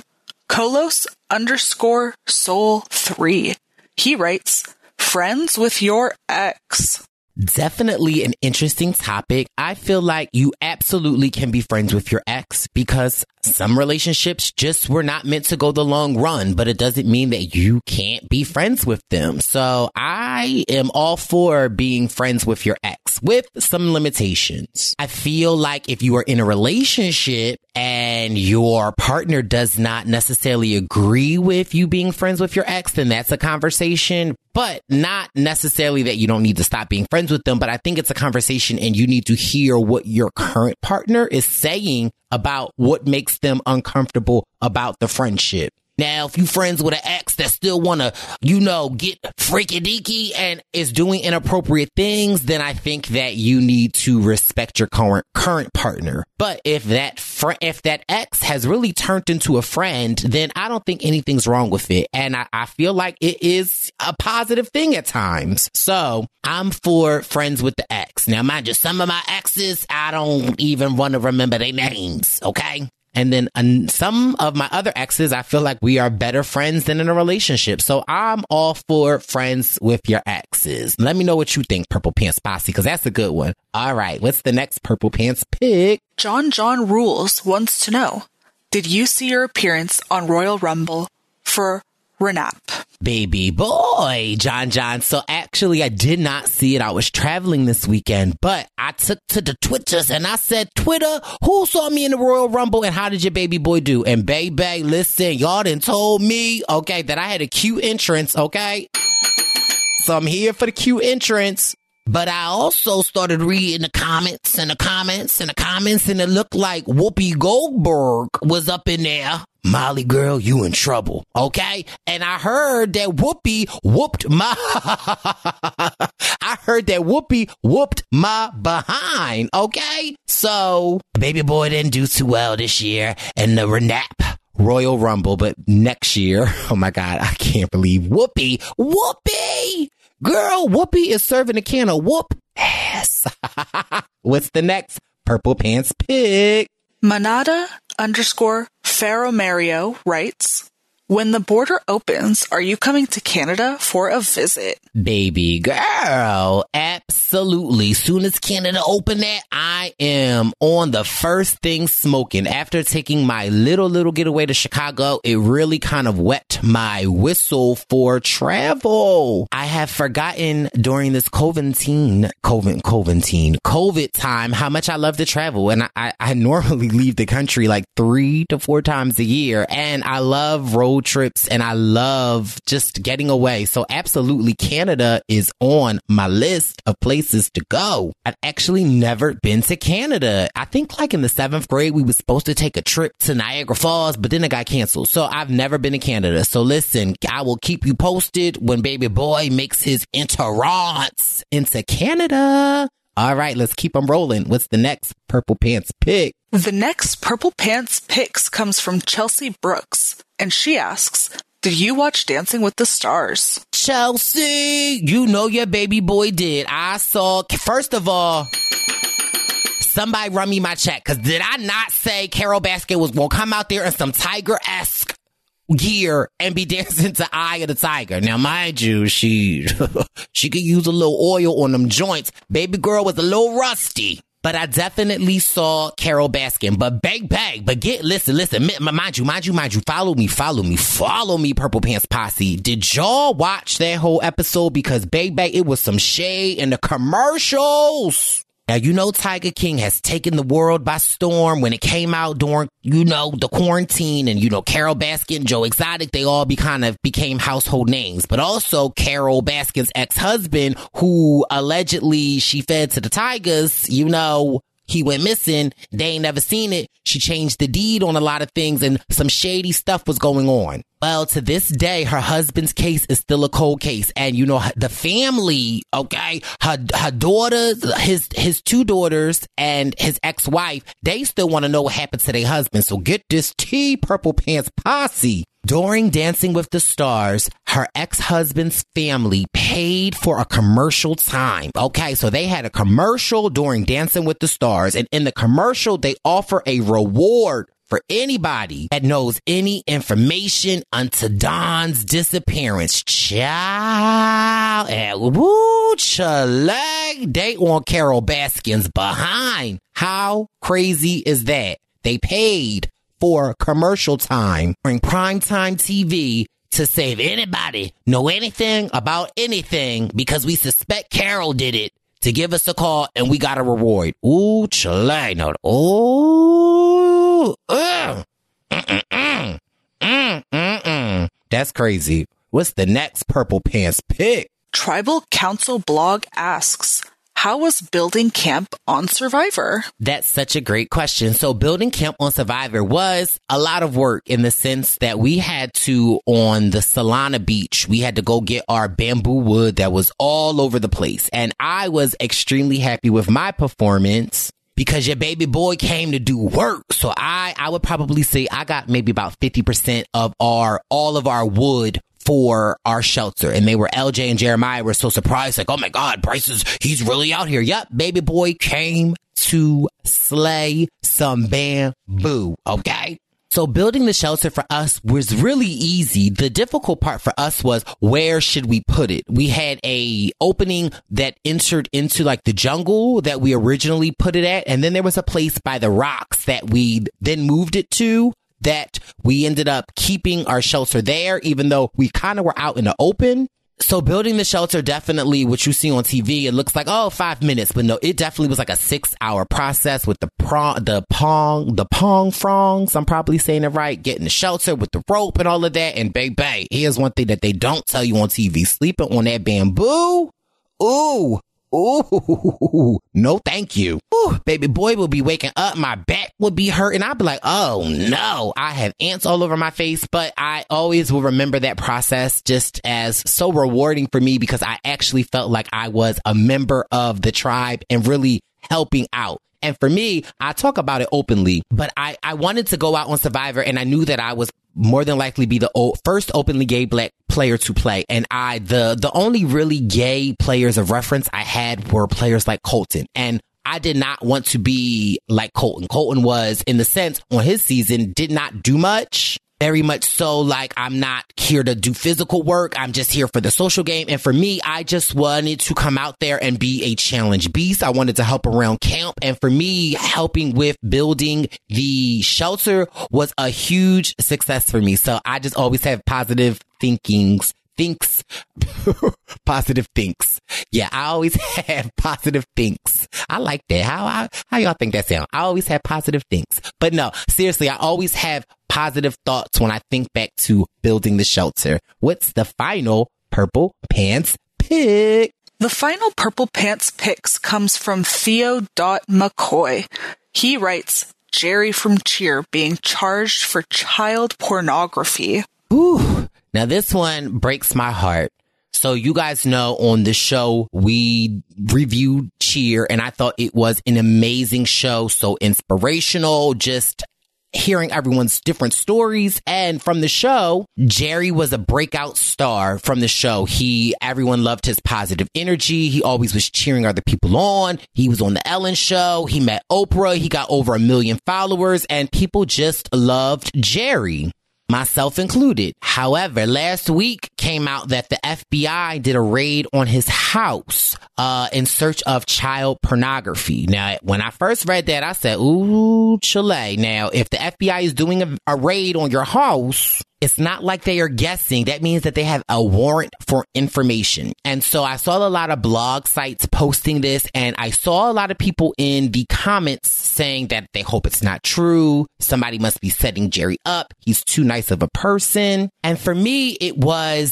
Speaker 7: Kolos_Soul3. He writes, friends with your ex.
Speaker 3: Definitely an interesting topic. I feel like you absolutely can be friends with your ex because some relationships just were not meant to go the long run, but it doesn't mean that you can't be friends with them. So I am all for being friends with your ex with some limitations. I feel like if you are in a relationship and your partner does not necessarily agree with you being friends with your ex, then that's a conversation, but not necessarily that you don't need to stop being friends with them. But I think it's a conversation and you need to hear what your current partner is saying about what makes them uncomfortable about the friendship. Now, if you friends with an ex that still want to, get freaky deaky and is doing inappropriate things, then I think that you need to respect your current partner. But if that ex has really turned into a friend, then I don't think anything's wrong with it. And I feel like it is a positive thing at times. So I'm for friends with the ex. Now, mind you, some of my exes, I don't even want to remember their names. Okay. And then some of my other exes, I feel like we are better friends than in a relationship. So I'm all for friends with your exes. Let me know what you think, Purple Pants Posse, because that's a good one. All right. What's the next Purple Pants pick?
Speaker 7: John Rules wants to know, did you see your appearance on Royal Rumble for Renap?
Speaker 3: Baby boy, John. So actually, I did not see it. I was traveling this weekend, but I took to the Twitters and I said, Twitter, who saw me in the Royal Rumble and how did your baby boy do? And baby, listen, y'all done told me, okay, that I had a cute entrance, okay? So I'm here for the cute entrance. But I also started reading the comments and it looked like Whoopi Goldberg was up in there. Molly girl, you in trouble, okay? And I heard that Whoopi whooped my behind, okay? So, baby boy didn't do too well this year in the Renap Royal Rumble, but next year, oh my God, I can't believe Whoopi! Girl, Whoopi is serving a can of whoop ass. What's the next Purple Pants pick?
Speaker 7: Manada_Pharaoh Mario writes, when the border opens, are you coming to Canada for a visit?
Speaker 3: Baby girl, absolutely. Soon as Canada open that, I am on the first thing smoking. After taking my little getaway to Chicago, it really kind of wet my whistle for travel. I have forgotten during this COVID time how much I love to travel. And I normally leave the country like 3 to 4 times a year. And I love road trips and I love just getting away. So absolutely, Canada is on my list of places to go. I've actually never been to Canada. I think like in the 7th grade, we were supposed to take a trip to Niagara Falls, but then it got canceled. So I've never been to Canada. So listen, I will keep you posted when baby boy makes his entrance into Canada. All right, let's keep them rolling. What's the next Purple Pants pick?
Speaker 7: The next Purple Pants Picks comes from Chelsea Brooks, and she asks, did you watch Dancing with the Stars?
Speaker 3: Chelsea, you know your baby boy did. I saw, first of all, somebody run me my check, because did I not say Carole Baskin was going to come out there in some Tiger-esque gear and be dancing to Eye of the Tiger? Now, mind you, she could use a little oil on them joints. Baby girl was a little rusty. But I definitely saw Carole Baskin. But bang, but listen, mind you, follow me, Purple Pants Posse. Did y'all watch that whole episode? Because baby, it was some shade in the commercials. Now, you know, Tiger King has taken the world by storm when it came out during, the quarantine, and, Carole Baskin, Joe Exotic, they all became household names. But also Carole Baskin's ex-husband, who allegedly she fed to the tigers, He went missing. They ain't never seen it. She changed the deed on a lot of things and some shady stuff was going on. Well, to this day, her husband's case is still a cold case. And, you know, the family, okay, her daughters, his 2 daughters and his ex-wife, they still want to know what happened to their husband. So get this tea, Purple Pants Posse. During Dancing with the Stars, her ex-husband's family paid for a commercial time. Okay, so they had a commercial during Dancing with the Stars. And in the commercial, they offer a reward for anybody that knows any information unto Don's disappearance. Child, and woo, chalag, they want Carol Baskin's behind. How crazy is that? They paid for commercial time during primetime TV to say if anybody know anything about anything because we suspect Carol did it, to give us a call and we got a reward. Ooh, chalag, no, ooh, That's crazy. What's the next Purple Pants pick?
Speaker 7: Tribal Council blog asks, how was building camp on Survivor?
Speaker 3: That's such a great question. So building camp on Survivor was a lot of work in the sense that we had to, on the Solana beach, we had to go get our bamboo wood that was all over the place. And I was extremely happy with my performance because your baby boy came to do work. So I would probably say I got maybe about 50% of all of our wood for our shelter. And they were, LJ and Jeremiah were so surprised, like, oh my God, Bryce he's really out here. Yep, baby boy came to slay some bamboo. Okay. So building the shelter for us was really easy. The difficult part for us was, where should we put it? We had a opening that entered into like the jungle that we originally put it at. And then there was a place by the rocks that we then moved it to, that we ended up keeping our shelter there, even though we kind of were out in the open. So building the shelter, definitely what you see on TV, it looks like, 5 minutes, but no, it definitely was like a 6-hour process with the pong frongs. I'm probably saying it right. Getting the shelter with the rope and all of that. And baby, here's one thing that they don't tell you on TV. Sleeping on that bamboo. Ooh. Ooh, no, thank you. Ooh, baby boy will be waking up. My back would be hurting. I'd be like, oh no, I have ants all over my face. But I always will remember that process just as so rewarding for me, because I actually felt like I was a member of the tribe and really helping out. And for me, I talk about it openly, but I wanted to go out on Survivor, and I knew that I was more than likely be the first openly gay Black player to play. And the only really gay players of reference I had were players like Colton. And I did not want to be like Colton. Colton was, in the sense, on his season, did not do much. Very much so, like, I'm not here to do physical work. I'm just here for the social game. And for me, I just wanted to come out there and be a challenge beast. I wanted to help around camp. And for me, helping with building the shelter was a huge success for me. So I just always have positive positive thinks. Yeah, I always have positive thinks. I like that. How y'all think that sound? I always have positive thinks. But no, seriously, I always have positive thoughts when I think back to building the shelter. What's the final Purple Pants pick?
Speaker 7: The final Purple Pants picks comes from Theo.McCoy. He writes, Jerry from Cheer being charged for child pornography.
Speaker 3: Ooh. Now this one breaks my heart. So you guys know on the show, we reviewed Cheer, and I thought it was an amazing show. So inspirational, just hearing everyone's different stories. And from the show, Jerry was a breakout star from the show. Everyone loved his positive energy. He always was cheering other people on. He was on the Ellen show. He met Oprah. He got over 1 million followers, and people just loved Jerry, myself included. However, last week came out that the FBI did a raid on his house in search of child pornography. Now, when I first read that, I said, ooh, Chile. Now, if the FBI is doing a raid on your house, it's not like they are guessing. That means that they have a warrant for information. And so I saw a lot of blog sites posting this, and I saw a lot of people in the comments saying that they hope it's not true. Somebody must be setting Jerry up. He's too nice of a person. And for me, it was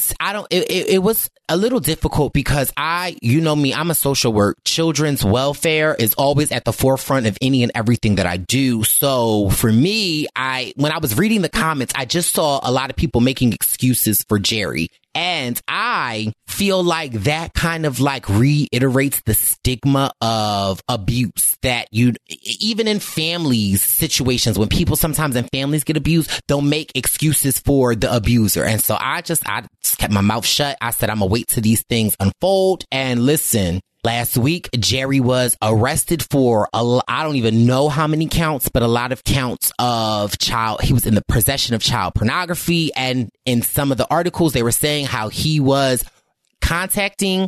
Speaker 3: it was a little difficult because you know me, I'm a social work. Children's welfare is always at the forefront of any and everything that I do. So for me, when I was reading the comments, I just saw a lot of people making excuses for Jerry. And I feel like that kind of like reiterates the stigma of abuse that even in families situations, when people sometimes in families get abused, they'll make excuses for the abuser. And so I just kept my mouth shut. I said, I'm gonna wait till these things unfold. And listen, last week, Jerry was arrested for, I don't even know how many counts, but a lot of counts of he was in the possession of child pornography. And in some of the articles, they were saying how he was contacting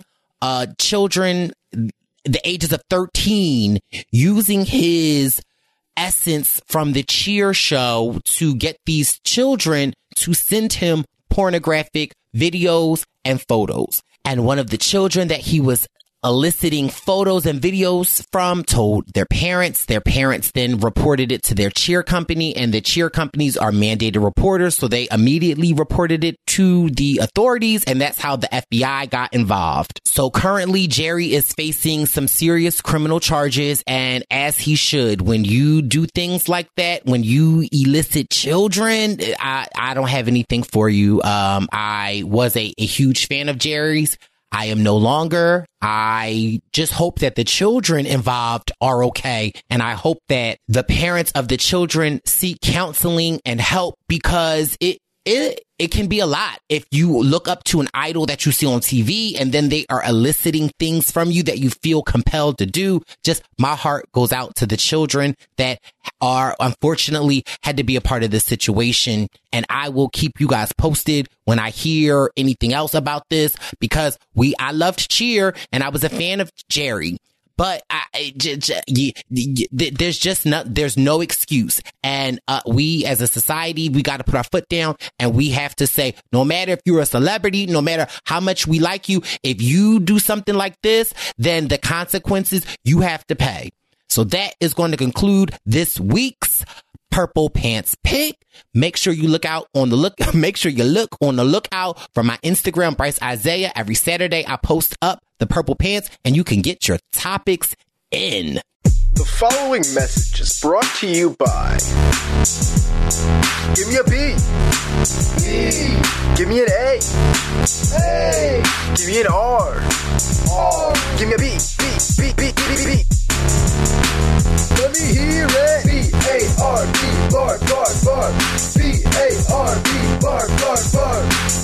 Speaker 3: children the ages of 13 using his essence from the Cheer show to get these children to send him pornographic videos and photos. And one of the children that he was eliciting photos and videos from told their parents. Their parents then reported it to their cheer company, and the cheer companies are mandated reporters. So they immediately reported it to the authorities, and that's how the FBI got involved. So currently Jerry is facing some serious criminal charges, and as he should. When you do things like that, when you elicit children, I don't have anything for you. I was a huge fan of Jerry's. I am no longer. I just hope that the children involved are okay. And I hope that the parents of the children seek counseling and help, because it can be a lot if you look up to an idol that you see on TV and then they are eliciting things from you that you feel compelled to do. Just my heart goes out to the children that are unfortunately had to be a part of this situation. And I will keep you guys posted when I hear anything else about this, because I loved Cheer and I was a fan of Jerry. But there's no excuse. And we as a society, we got to put our foot down, and we have to say, no matter if you're a celebrity, no matter how much we like you, if you do something like this, then the consequences you have to pay. So that is going to conclude this week's Purple Pants Pick. Make sure you look on the lookout for my Instagram, Bryce Isaiah. Every Saturday I post up the Purple Pants, and you can get your topics in.
Speaker 8: The following message is brought to you by Give me a B. B. Give me an A. A. Give me an R. R. Give me a B. B. B. B. B. B. Let me hear it. B-A-R-B, bar, bar, bar. B-A-R-B, bar, bar, bar.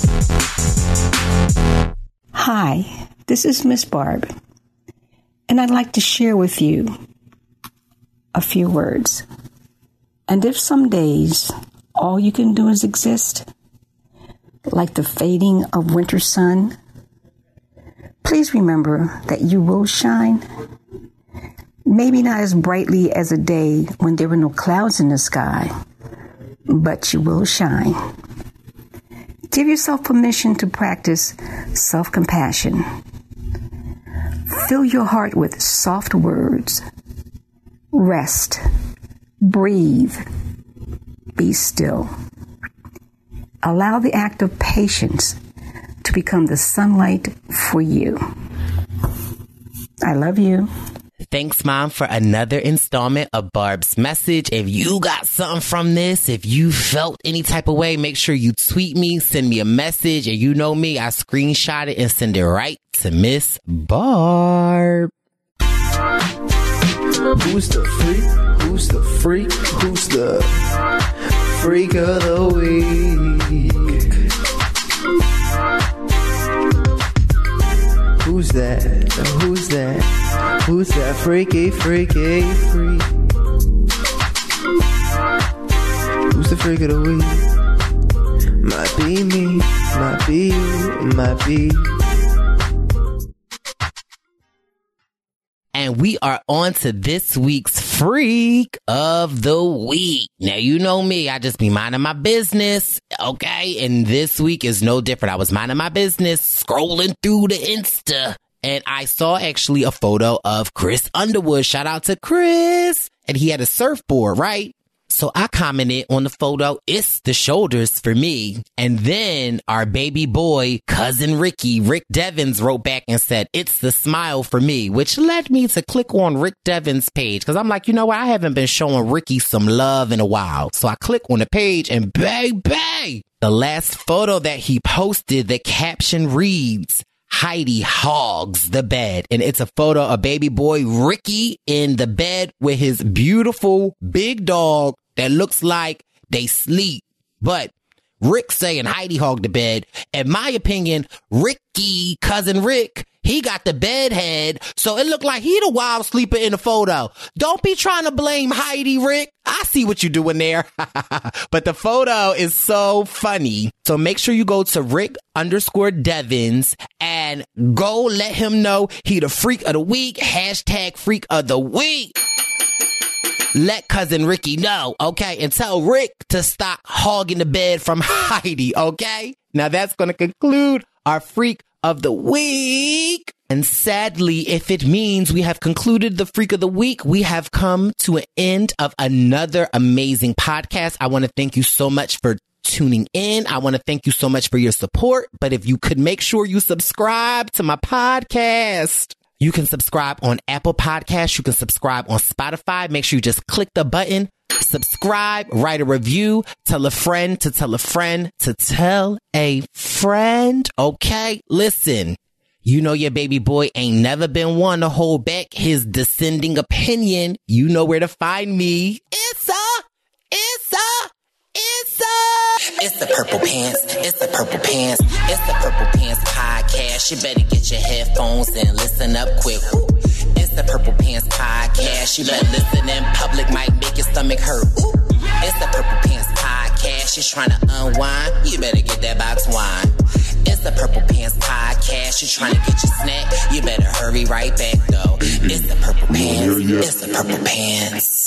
Speaker 9: Hi, this is Miss Barb, and I'd like to share with you a few words. And if some days all you can do is exist, like the fading of winter sun, please remember that you will shine. Maybe not as brightly as a day when there were no clouds in the sky, but you will shine. Give yourself permission to practice self-compassion. Fill your heart with soft words. Rest. Breathe. Be still. Allow the act of patience to become the sunlight for you. I love you.
Speaker 3: Thanks, Mom, for another installment of Barb's Message. If you got something from this, if you felt any type of way, make sure you tweet me, send me a message, and you know me, I screenshot it and send it right to Miss Barb.
Speaker 10: Who's the freak? Who's the freak? Who's the freak of the week? Who's that? Who's that? Who's that freaky, freaky, freak? Who's the freak of the week? Might be me, might be you, might be.
Speaker 3: And we are on to this week's Freak of the Week. Now, you know me, I just be minding my business, okay? And this week is no different. I was minding my business, scrolling through the Insta, and I saw actually a photo of Chris Underwood. Shout out to Chris. And he had a surfboard, right? So I commented on the photo, it's the shoulders for me. And then our baby boy, cousin Ricky, Rick Devins, wrote back and said, it's the smile for me, which led me to click on Rick Devins' page. Because I'm like, you know what? I haven't been showing Ricky some love in a while. So I click on the page and baby, the last photo that he posted, the caption reads, Heidi hogs the bed. And it's a photo of baby boy Ricky in the bed with his beautiful big dog that looks like they sleep. But Rick saying Heidi hogged the bed. In my opinion, Ricky, cousin Rick, he got the bed head, so it looked like he the wild sleeper in the photo. Don't be trying to blame Heidi, Rick. I see what you're doing there. But the photo is so funny. So make sure you go to Rick_Devins and go let him know he the freak of the week. # freak of the week. Let cousin Ricky know, okay? And tell Rick to stop hogging the bed from Heidi, okay? Now that's going to conclude our Freak of the Week. And sadly, if it means we have concluded the Freak of the Week, we have come to an end of another amazing podcast. I want to thank you so much for tuning in. I want to thank you so much for your support. But if you could make sure you subscribe to my podcast. You can subscribe on Apple Podcasts. You can subscribe on Spotify. Make sure you just click the button, subscribe, write a review, tell a friend to tell a friend to tell a friend. Okay, listen, you know your baby boy ain't never been one to hold back his dissenting opinion. You know where to find me. It's
Speaker 2: the Purple Pants. It's the Purple Pants. It's the Purple Pants podcast. You better get your headphones and listen up quick. It's the Purple Pants podcast. You better listen in public, might make your stomach hurt. It's the Purple Pants podcast. You're trying to unwind, you better get that box wine. It's the Purple Pants podcast. You're trying to get your snack, you better hurry right back though. It's the Purple Pants. It's the Purple Pants.